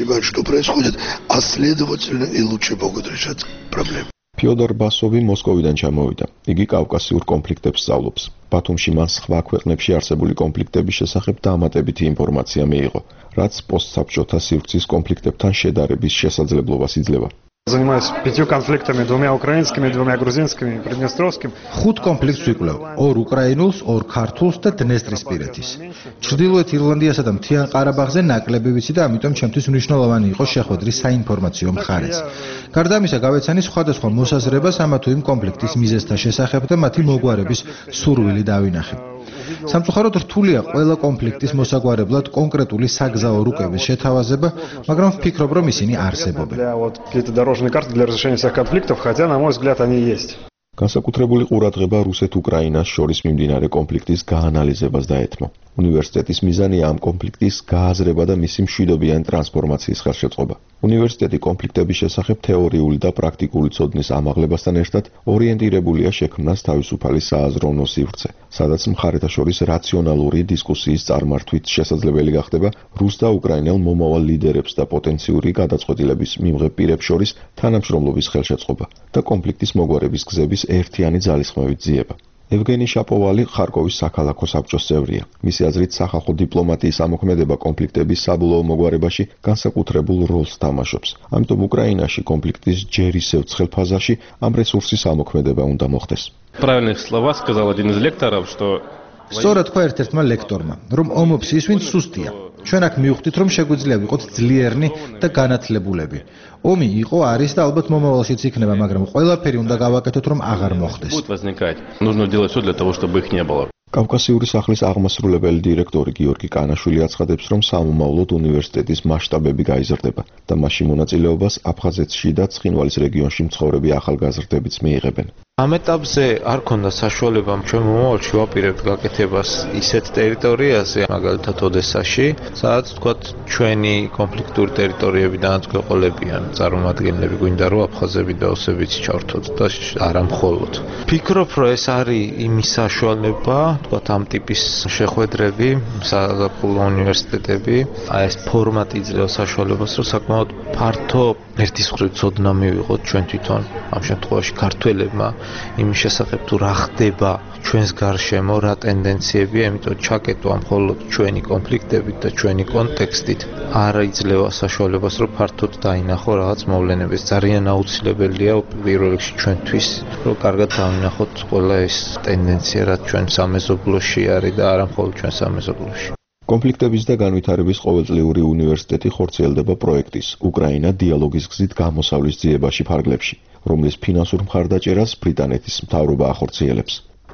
а следовательно и лучше могут решать проблемы. ფიოდორ ბასოვი მოსკოვიდან ჩამოვიდა. იგი კავკასიურ კონფლიქტებს სწავლობს. ბათუმში მან სხვა ქვეყნებში არსებული კონფლიქტების შესახებ დამატებითი ინფორმაცია მიიღო, რაც პოსტსაბჭოთა სივრცის კონფლიქტებთან შედარების შესაძლებლობას იძლევა. Занимаюсь пятью конфликтами, двумя украинскими, двумя грузинскими, приднестровским. ხუთ კონფლიქტს ვიკვლევ: ორ უკრაინულს, ორ ქართულს და დნესტრისპირეთის. ჩრდილოეთ ირლანდიასა და მთიან ყარაბაღზე ნაკლები ვიცი და ამიტომ ჩემთვის მნიშვნელოვანი იყო შეხვედრის საინფორმაციო მხარეც. გარდა ამისა, გავეცანი სხვადასხვა მოსაზრებას ამა თუ იმ კონფლიქტის მიზეზთა შესახებ და მათი მოგვარების სურვილი დავინახე. სამწუხაროდ რთულია ყველა კონფლიქტის მოსაგვარებლად კონკრეტული საგზაო რუკების შეთავაზება, მაგრამ ვფიქრობ, რომ ისინი არსებობენ. Дорожные карты для разрешения всех конфликтов, хотя, на мой взгляд, они есть. განსაკუთრებული ყურადღება რუსეთ-უკრაინას შორის მიმდინარე კონფლიქტის გაანალიზებას დაეთმო. უნივერსიტეტის მიზანია ამ კონფლიქტის გააზრება და მისი მშვიდობიანი ტრანსფორმაციის ხელშეწყობა. უნივერსიტეტი კონფლიქტების შესახებ თეორიული და პრაქტიკული ცოდნის ამაღლებასთან ერთად ორიენტირებულია შექმნას თავისუფალი სააზროვნო სივრცე, სადაც მხარეთა შორის რაციონალური დისკუსიის წარმართვით შესაძლებელი გახდება რუს და უკრაინელ მომავალ ლიდერებს და პოტენციური გადაწყვეტილების მიმღებ პირებს შორის თანამშრომლობის ხელშეწყობა და კონფლიქტის მოგვარების გზების ერთიანი ძალისხმევით ძიება. ევგენი შაპოვალი ხარკოვის საქალაქო საბჭოს წევრია. მისი აზრით, სახალხო დიპლომატიის ამოქმედება კონფლიქტების საბოლოო მოგვარებაში განსაკუთრებულ როლს თამაშობს. ამიტომ უკრაინაში კონფლიქტის ჯერ ისევ ცხელ ფაზაში ამ რესურსის ამოქმედება უნდა მოხდეს. Правильных слова сказал один из лекторов, что სწორად თქვა ერთ-ერთმა ლექტორმა, რომ ომობს ის, ვინც სუსტია. ჩვენ აქ მივხვდით, რომ შეგვიძლია ვიყოთ ძლიერნი და განათლებულები. ომი იყო, არის და ალბათ მომავალშიც იქნება, მაგრამ ყველაფერი უნდა გავაკეთოთ, რომ აღარ მოხდეს. будет возникать. Нужно делать всё для того, чтобы их не было. კავკასიური სახლის აღმასრულებელი დირექტორი გიორგი კანაშვილი აცხადებს, რომ სამომავლოდ უნივერსიტეტის მასშტაბები გაიზრდება და მასში მონაწილეობას აფხაზეთში და ცხინვალის რეგიონში მცხოვრები ახალგაზრდებიც მიიღებენ. ამ ეტაპზე არ ქონდა საშუალება ჩვენ მომავალში ვაპირებთ გაკეთებას ისეთ ტერიტორიაზე, მაგალითად ოდესაში, სადაც თქვათ ჩვენი კონფლიქტური ტერიტორიებიდანაც გვეყოლებიან წარმომადგენლები, გვინდა რომ აფხაზები და ოსებიც ჩართოთ და არა მხოლოდ. ფიქრობ, რომ ეს არის იმის საშუალება, თქვათ ამ ტიპის შეხვედრები, საზაფხულო უნივერსიტეტები, აი ეს ფორმატი იძლევა საშუალებას, რომ საკმაოდ ფართო ერთის მხრივ ცოდნა მივიღოთ ჩვენ თვითონ ამ შემთხვევაში ქართველებმა იმის შესახებ თუ რა ხდება ჩვენს გარშემო, რა ტენდენციებია, იმიტომ ჩაკეტვა მხოლოდ ჩვენი კონფლიქტებით და ჩვენი კონტექსტით არ იძლევა საშუალებას, რომ ფართოდ დაინახო რაღაც მოვლენებს. ძალიან აუცილებელია პირველ რიგში ჩვენთვის, რომ კარგად დავინახოთ ყველა ეს ტენდენცია, რაც ჩვენ სამეზობლოში არის და არა მხოლოდ ჩვენ სამეზობლოში. კონფლიქტების და განვითარების ყოველწლიური უნივერსიტეტი ხორციელდება პროექტის უკრაინა დიალოგის გზით გამოსავლის ძიებაში ფარგლებში, რომლის ფინანსურ მხარდაჭერას ბრიტანეთის მთავრობა ახორციელებს.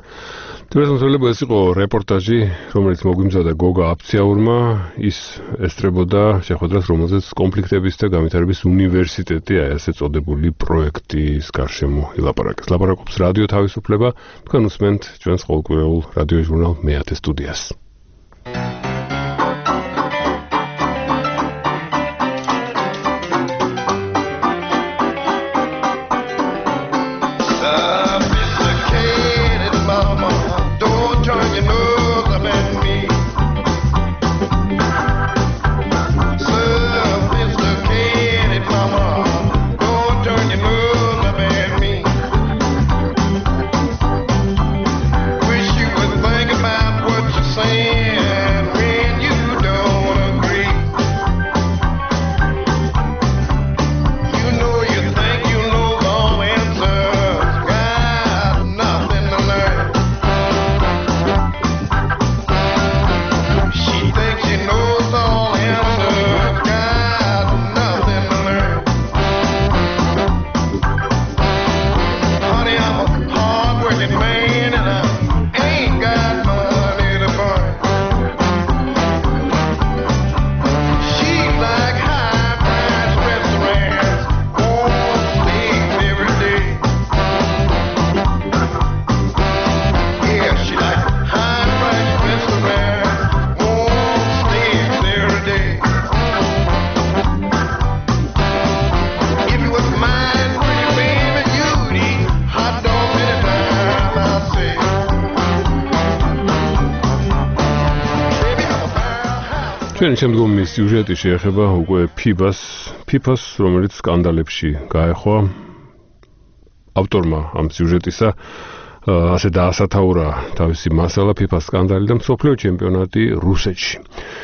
თუმცა ეს იყო რეპორტაჟი, რომელიც მოგვიმზადა გოგა აფციაურმა, ის ესწრებოდა შეხვედრას, რომელზეც კონფლიქტების და განვითარების უნივერსიტეტი, აი ასე წოდებული პროექტის გარშემო ილაპარაკეს. ლაპარაკობს რადიო თავისუფლება, თქვენ უსმენთ ჩვენს ყოველკვირეულ რადიო ჟურნალ მეათე სტუდიას. Saying ჩვენი შემდგომი სიუჟეტი შეეხება უკვე ფიბას, ფიფას, რომელიც სკანდალებში გაეხვა. ავტორმა ამ სიუჟეტისა ასე დაასათაურა თავისი მასალა ფიფას სკანდალი და მსოფლიო ჩემპიონატი რუსეთში.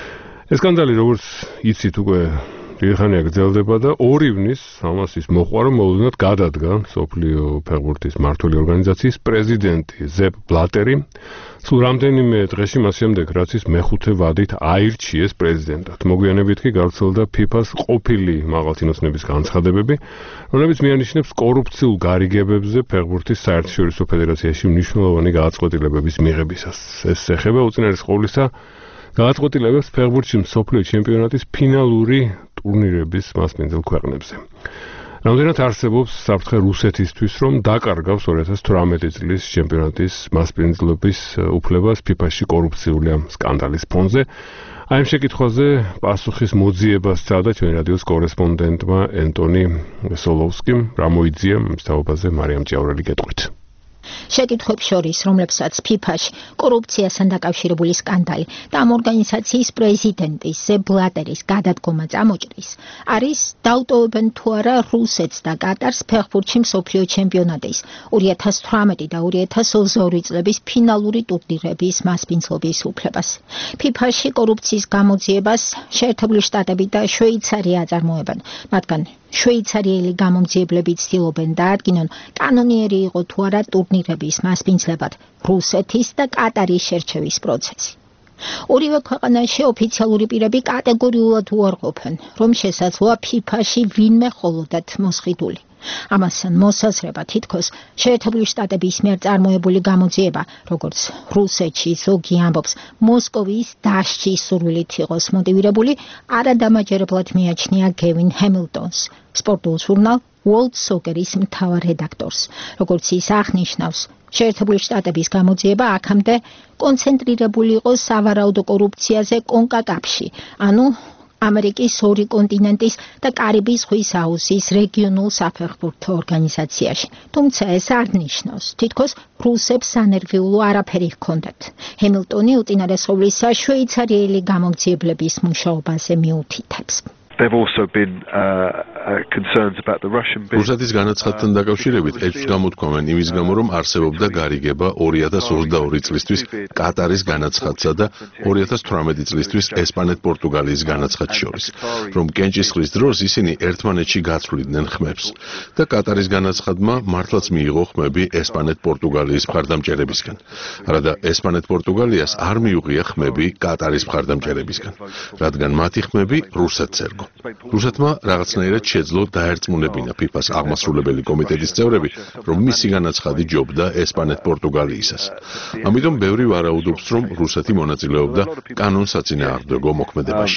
ეს სკანდალი, როგორც იცით, უკვე დიდი ხანია გრძელდება და ორი ივნის ამას ის მოყვა, რომ მოულოდნელად გადადგა მსოფლიო ფეხბურთის მმართველი ორგანიზაციის პრეზიდენტი ზეპ ბლატერი. სულ რამდენიმე დღეში მას შემდეგ, რაც ის მეხუთე ვადით აირჩიეს პრეზიდენტად. მოგვიანებით კი გავრცელდა ფიფას ყოფილი მაღალჩინოსნების განცხადებები, რომლებიც მიანიშნებს კორუფციულ გარიგებებზე ფეხბურთის საერთაშორისო ფედერაციაში მნიშვნელოვანი გადაწყვეტილებების მიღებისას. ეს ეხება უწინარეს ყოვლისა გადაწყვეტილებებს ფეხბურთში მსოფლიო ჩემპიონატის ფინალური ტურნირების მასპინძელ ქვეყნებზე. რამდენად არსებობს საფრთხე რუსეთისთვის, რომ დაკარგავს ორი ათას თვრამეტი წლის ჩემპიონატის მასპინძლობის უფლებას ფიფაში კორუფციული ამ სკანდალის ფონზე. აი ამ შეკითხვაზე პასუხის მოძიებას სცადა ჩვენი რადიოს კორესპონდენტმა ენტონი სოლოვსკიმ. რა მოიძია მის თაობაზე მარიამ ჭიაურელი გეტყვით. შეკითხვებს შორის, რომლებსაც ფიფაში კორუფციასთან დაკავშირებული სკანდალი და ამ ორგანიზაციის პრეზიდენტის ზეპ ბლატერის გადადგომა წამოჭრის, არის დაუტოვებენ თუ არა რუსეთს და კატარს ფეხბურთში მსოფლიო ჩემპიონატის ორი ათას თვრამეტი და ორი ათას ოცდაორი წლების ფინალური ტურნირების მასპინძლობის უფლებას. ფიფაში კორუფციის გამოძიებას შეერთებული შტატები და შვეიცარია აწარმოებენ, მათგან შვეიცარიელი გამომძიებლები ცდილობენ დაადგინონ კანონიერი იყო თუ არა ტურნირების მასპინძლებად რუსეთის და კატარის შერჩევის პროცესი. ორივე ქვეყანაში ოფიციალური პირები კატეგორიულად უარყოფენ, რომ შესაძლოა ფიფაში ვინმე ხოლოდათ მოსყიდული. ამასთან მოსაზრება თითქოს შეერთებული შტატების მიერ წარმოებული გამოძიება, როგორც რუსეთში ზოგი ამბობს, მოსკოვის დასჯის სურვილით იყოს მოტივირებული, არადამაჯერებლად მიაჩნია გევინ ჰემილტონს, სპორტულ ჟურნალ World Soccer-ის მთავარ რედაქტორს. როგორც ის აღნიშნავს, შეერთებული შტატების გამოძიება აქამდე კონცენტრირებული იყო სავარაუდო კორუფციაზე კონკაკაფში, ანუ ამერიკის ორი კონტინენტის და კარიბის ზღვის აუზის რეგიონულ საფეხბურთო ორგანიზაციაში. თუმცა ეს არ ნიშნავს, თითქოს რუსებს სანერვიულო არაფერი ჰქონდათ. ჰემილტონი უწინარესობლისა შვეიცარიელი გამომძიებლების მუშაობაზე მიუთითებს. There've also been uh, uh, concerns about the Russian bid. რუსეთის განაცხადთან დაკავშირებით ეჭვს გამოთქვამენ იმის გამო, რომ არსებობდა გარიგება ორი ათას ოცდაორი წლისთვის კატარის განაცხადსა და ორი ათას თვრამეტი წლისთვის ესპანეთ-პორტუგალიის განაცხადს შორის, რომ კენჭისყრის დროს ისინი ერთმანეთში გაცვლიდნენ ხმებს და კატარის განაცხადმა მართლაც მიიღო ხმები ესპანეთ-პორტუგალიის მხარდამჭერებისგან. არადა ესპანეთ-პორტუგალიას არ მიუღია ხმები კატარის მხარდამჭერებისგან, რადგან მათი ხმები რუსეთს ერგო. რუსეთმა რაღაცნაირად შეძლო დაერწმუნებინა ფიფას აღმასრულებელი კომიტეტის წევრები, რომ მისი განაცხადი ჯობდა ესპანეთ-პორტუგალიისას. ამიტომ ბევრი ვარაუდობს, რომ რუსეთი მონაწილეობდა კანონსაწინააღმდეგო მოქმედებაში.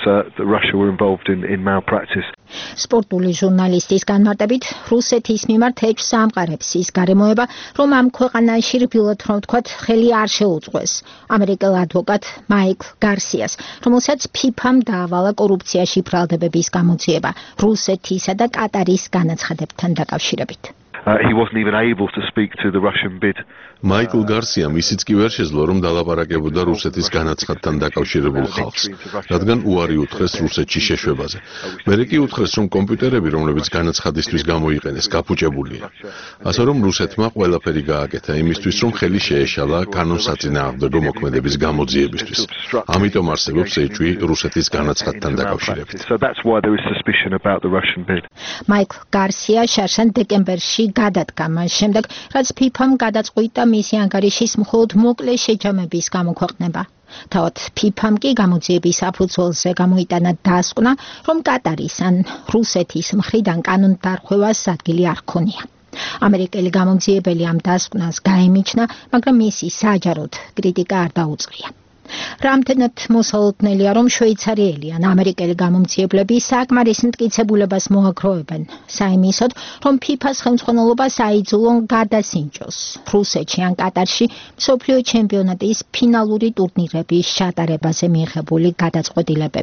სპორტული ჟურნალისტის განმარტებით, რუსეთის მიმართ ეჭვს ამყარებს ის გარემოება, რომ ამ ქვეყანაში რბილად რომ ვთქვათ, ხელი არ შეუწყვეს ამერიკელ ადვოკატ მაიკლ გარსიას, რომელსაც ფიფამ დაავალა კორუფციაში ბრალდებების გამოძიება რუსეთისა და კატარის განაცხადებთან დაკავშირებით. Uh, he wasn't even able to speak to the Russian bid. მაიკლ გარსიამ ისიც კი ვერ შეძლო, რომ დალაპარაკებოდა რუსეთის განაცხადთან დაკავშირებულ ხალხს, რადგან უარი უთხრეს რუსეთში შეშვებაზე. მერე კი უთხრეს, რომ კომპიუტერები, რომლებიც განაცხადისთვის გამოიყენეს, გაფუჭებულია. ასე რომ რუსეთმა ყველაფერი გააკეთა იმისთვის, რომ ხელი შეეშალა კანონსაწინააღმდეგო მოქმედების გამოძიებისთვის. ამიტომ არსებობს ეჭვი რუსეთის განაცხადთან დაკავშირებით. So that's why there is suspicion about the Russian bid. მაიკლ გარსია შარშან დეკემბერში გადადგა მას შემდეგ, რაც ფიფამ გადაწყვიტა მისი ანგარიშის მხოლოდ მოკლე შეჯამების გამოქვეყნება. თავად ფიფამ კი გამოძიების საფუძველზე გამოიტანა დასკვნა, რომ კატარის ან რუსეთის მხრიდან კანონდარღვევას ადგილი არ ჰქონია. ამერიკელი გამომძიებელი ამ დასკვნას გაემიჩნა, მაგრამ მისი საჯაროდ კრიტიკა არ დაუწყია. რამდენად მოსალოდნელია, რომ შვეიცარიელი ან ამერიკელი გამომძიებლები საკმარის მტკიცებულებას მოაგროვებენ, საიმისოდ, რომ ფიფას ხელმძღვანელობა საიძულონ გადასინჯოს რუსეთში ან კატარში მსოფლიო ჩემპიონატის ფინალური ტურნირების ჩატარებაზე მიღებული გადაწყვეტილებები.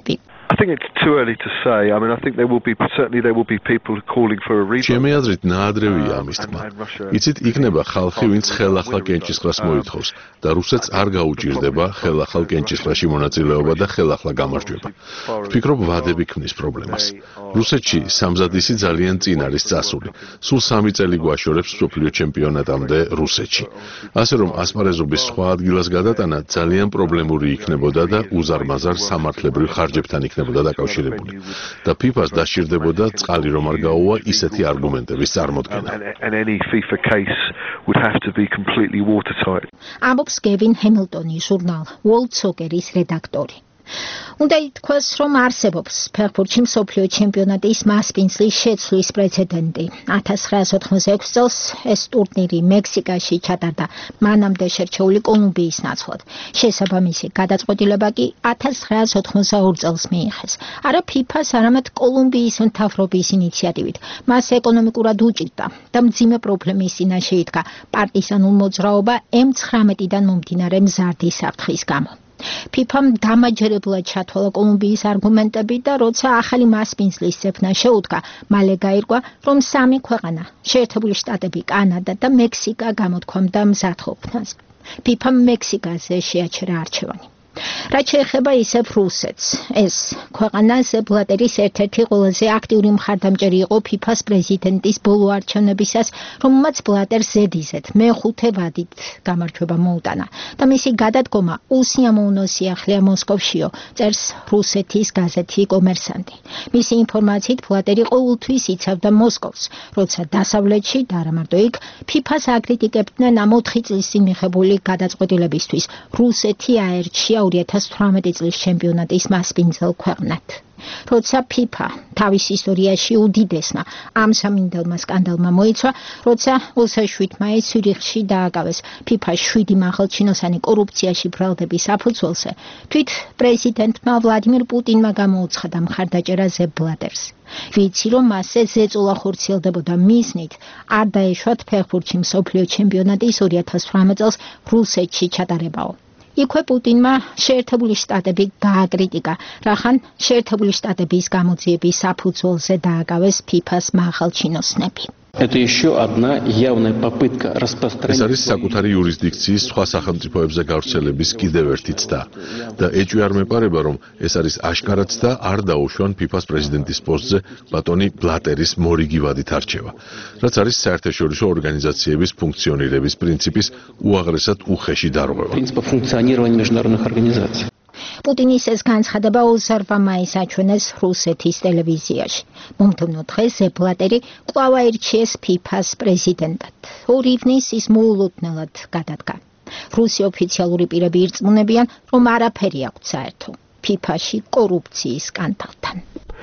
I think it's too early to say. I mean, I think there will be certainly there will be people calling for a revote. ჩემი აზრით ნაადრევია ამის თქმა. იცით, იქნება ხალხი, ვინც ხელახლა კენჭისყრას მოითხოვს და რუსეთს არ გაუჭირდება ხელახალ კენჭისყრაში მონაწილეობა და ხელახლა გამარჯვება. ვფიქრობ, ვადები ქმნის პრობლემას. რუსეთში სამზადისი ძალიან წინ არის წასული. სულ სამი წელი გვაშორებს მსოფლიო ჩემპიონატამდე რუსეთში. ასე რომ ასპარეზობის სხვა ადგილას გადატანა ძალიან პრობლემური იქნებოდა და უზარმაზარ სამართლებრივ ხარჯებთან იქნებოდა დაკავშირებული. და ფიფას დასჭირდებოდა წყალი რომ არ გაუვა ისეთი არგუმენტების წარმოდგენა. And any FIFA case would have to be completely watertight. ამბობს კევინ ჰემილტონი, ჟურნალ World Soccer-ის რედაქტორი. უნდა ითქვას, რომ არსებობს ფეხბურთში მსოფლიო ჩემპიონატის მასპინძლის შეცვლის პრეცედენტი. ათას ცხრაას ოთხმოცდაექვსი წელს ეს ტურნირი მექსიკაში ჩატარდა, მანამდე შერჩეული კოლუმბიის ნაცვლად. შესაბამისი გადაწყვეტილება კი ათას ცხრაას ოთხმოცდაორი წელს მიიღეს. არა ფიფას, არამედ კოლუმბიის მთავრობის ინიციატივით. მას ეკონომიკურად უჭირდა და მძიმე პრობლემის წინაშე იდგა პარტიზანულ მოძრაობა ემ ცხრამეტიდან მომდინარე მზარდი საფრთხის გამო. ფიფამ დამაჯერებლად ჩათვალა კოლუმბიის არგუმენტები და როცა ახალი მასპინძლის ძებნა შეუდგა, მალე გაირკვა, რომ სამი ქვეყანა, შეერთებული შტატები, კანადა და მექსიკა გამოთქვამდა მზადყოფნას. ფიფამ მექსიკაზე შეაჩერა არჩევანი. რაც შეეხება ისევ რუსეთს, ეს ქვეყანა სეპ ბლატერის ერთ-ერთი ყველაზე აქტიური მხარდამჭერი იყო ფიფას პრეზიდენტის ბოლო არჩევნებისას, რომელმაც ბლატერს ზედიზედ მეხუთე ვადით გამარჯვება მოუტანა და მისი გადადგომა უსიამოვნო სიახლეა მოსკოვშიო, წერს რუსეთის გაზეთი კომერსანტი. მისი ინფორმაციით ბლატერი ყოველთვის იცავდა მოსკოვს, როცა დასავლეთში და არა მარტო იქ ფიფას აკრიტიკებდნენ ამ ოთხი წლის წინ მიღებული გადაწყვეტილებისთვის რუსეთი აერჩია ორი ათას თვრამეტი წლის ჩემპიონატის მასპინძელ ქვეყნად. როცა ფიფა თავის ისტორიაში უდიდესმა ამ სამინდელმა სკანდალმა მოიცვა, როცა ოცდაშვიდ მაისს ცვირიხში დააკავეს ფიფას შვიდი მაღალჩინოსანი კორუფციაში ბრალდების საფუძველზე, თვით პრეზიდენტმა ვლადიმირ პუტინმა გამოუცხადა მხარდაჭერა ზეპ ბლატერს. ვიცი, რომ მასზე ზეწოლა ხორციელდებოდა მიზნით, არ დაეშვათ ფეხბურთში მსოფლიო ჩემპიონატის ორი ათას თვრამეტ წელს რუსეთში ჩატარებაო. იქვე პუტინმა შეერთებული შტატები გააკრიტიკა, რახან შეერთებული შტატების გამოძიების საფუძველზე დააკავეს ფიფას მაღალჩინოსნები. Это еще одна явная попытка распространить. ეს არის საკუთარი იურისდიქციის სხვა სახელმწიფოებზე გავრცელების კიდევ ერთი ცდა და ეჭვი არ მეპარება, რომ ეს არის აშკარა ცდა არ დაუშვან ფიფას პრეზიდენტის პოსტზე ბატონი ბლატერის მორიგი ვადით არჩევა, რაც არის საერთაშორისო ორგანიზაციების ფუნქციონირების პრინციპის უაღრესად უხეში დარღვევა. Принципа функционирования международных организаций. პუტინის ეს განცხადება ოცდაორი მაისს აჩვენეს რუსეთის ტელევიზიაში. მომდევნო დღეს ზეპ ბლატერი კვლავ აირჩიეს ფიფას პრეზიდენტად. ორ ივნისს ის მოულოდნელად გადადგა. რუსი ოფიციალური პირები ირწმუნებიან, რომ არაფერი აქვთ საერთო ფიფაში კორუფციის სკანდალთან.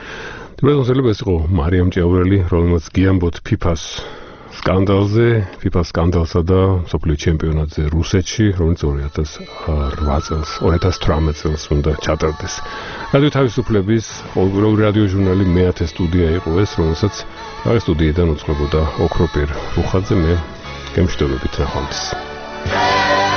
თუმცა ეს იყო მარიამ ჭეურელი, რომელმაც გიამბოთ ფიფას სკანდალზე, ფიფას სკანდალსა და მსოფლიო ჩემპიონატზე რუსეთში, რომელიც ორი ათას ოთხ წელს, ორი ათას თვრამეტ წელს უნდა ჩატარდეს. რადიო თავისუფლების ყოველკვირეული რადიო ჟურნალი მეათე სტუდია იყო ეს, რომელსაც აი სტუდიიდან უძღვებოდა ოქროპირ რუხაძე, მე გემშვიდობებით ნახვამდის.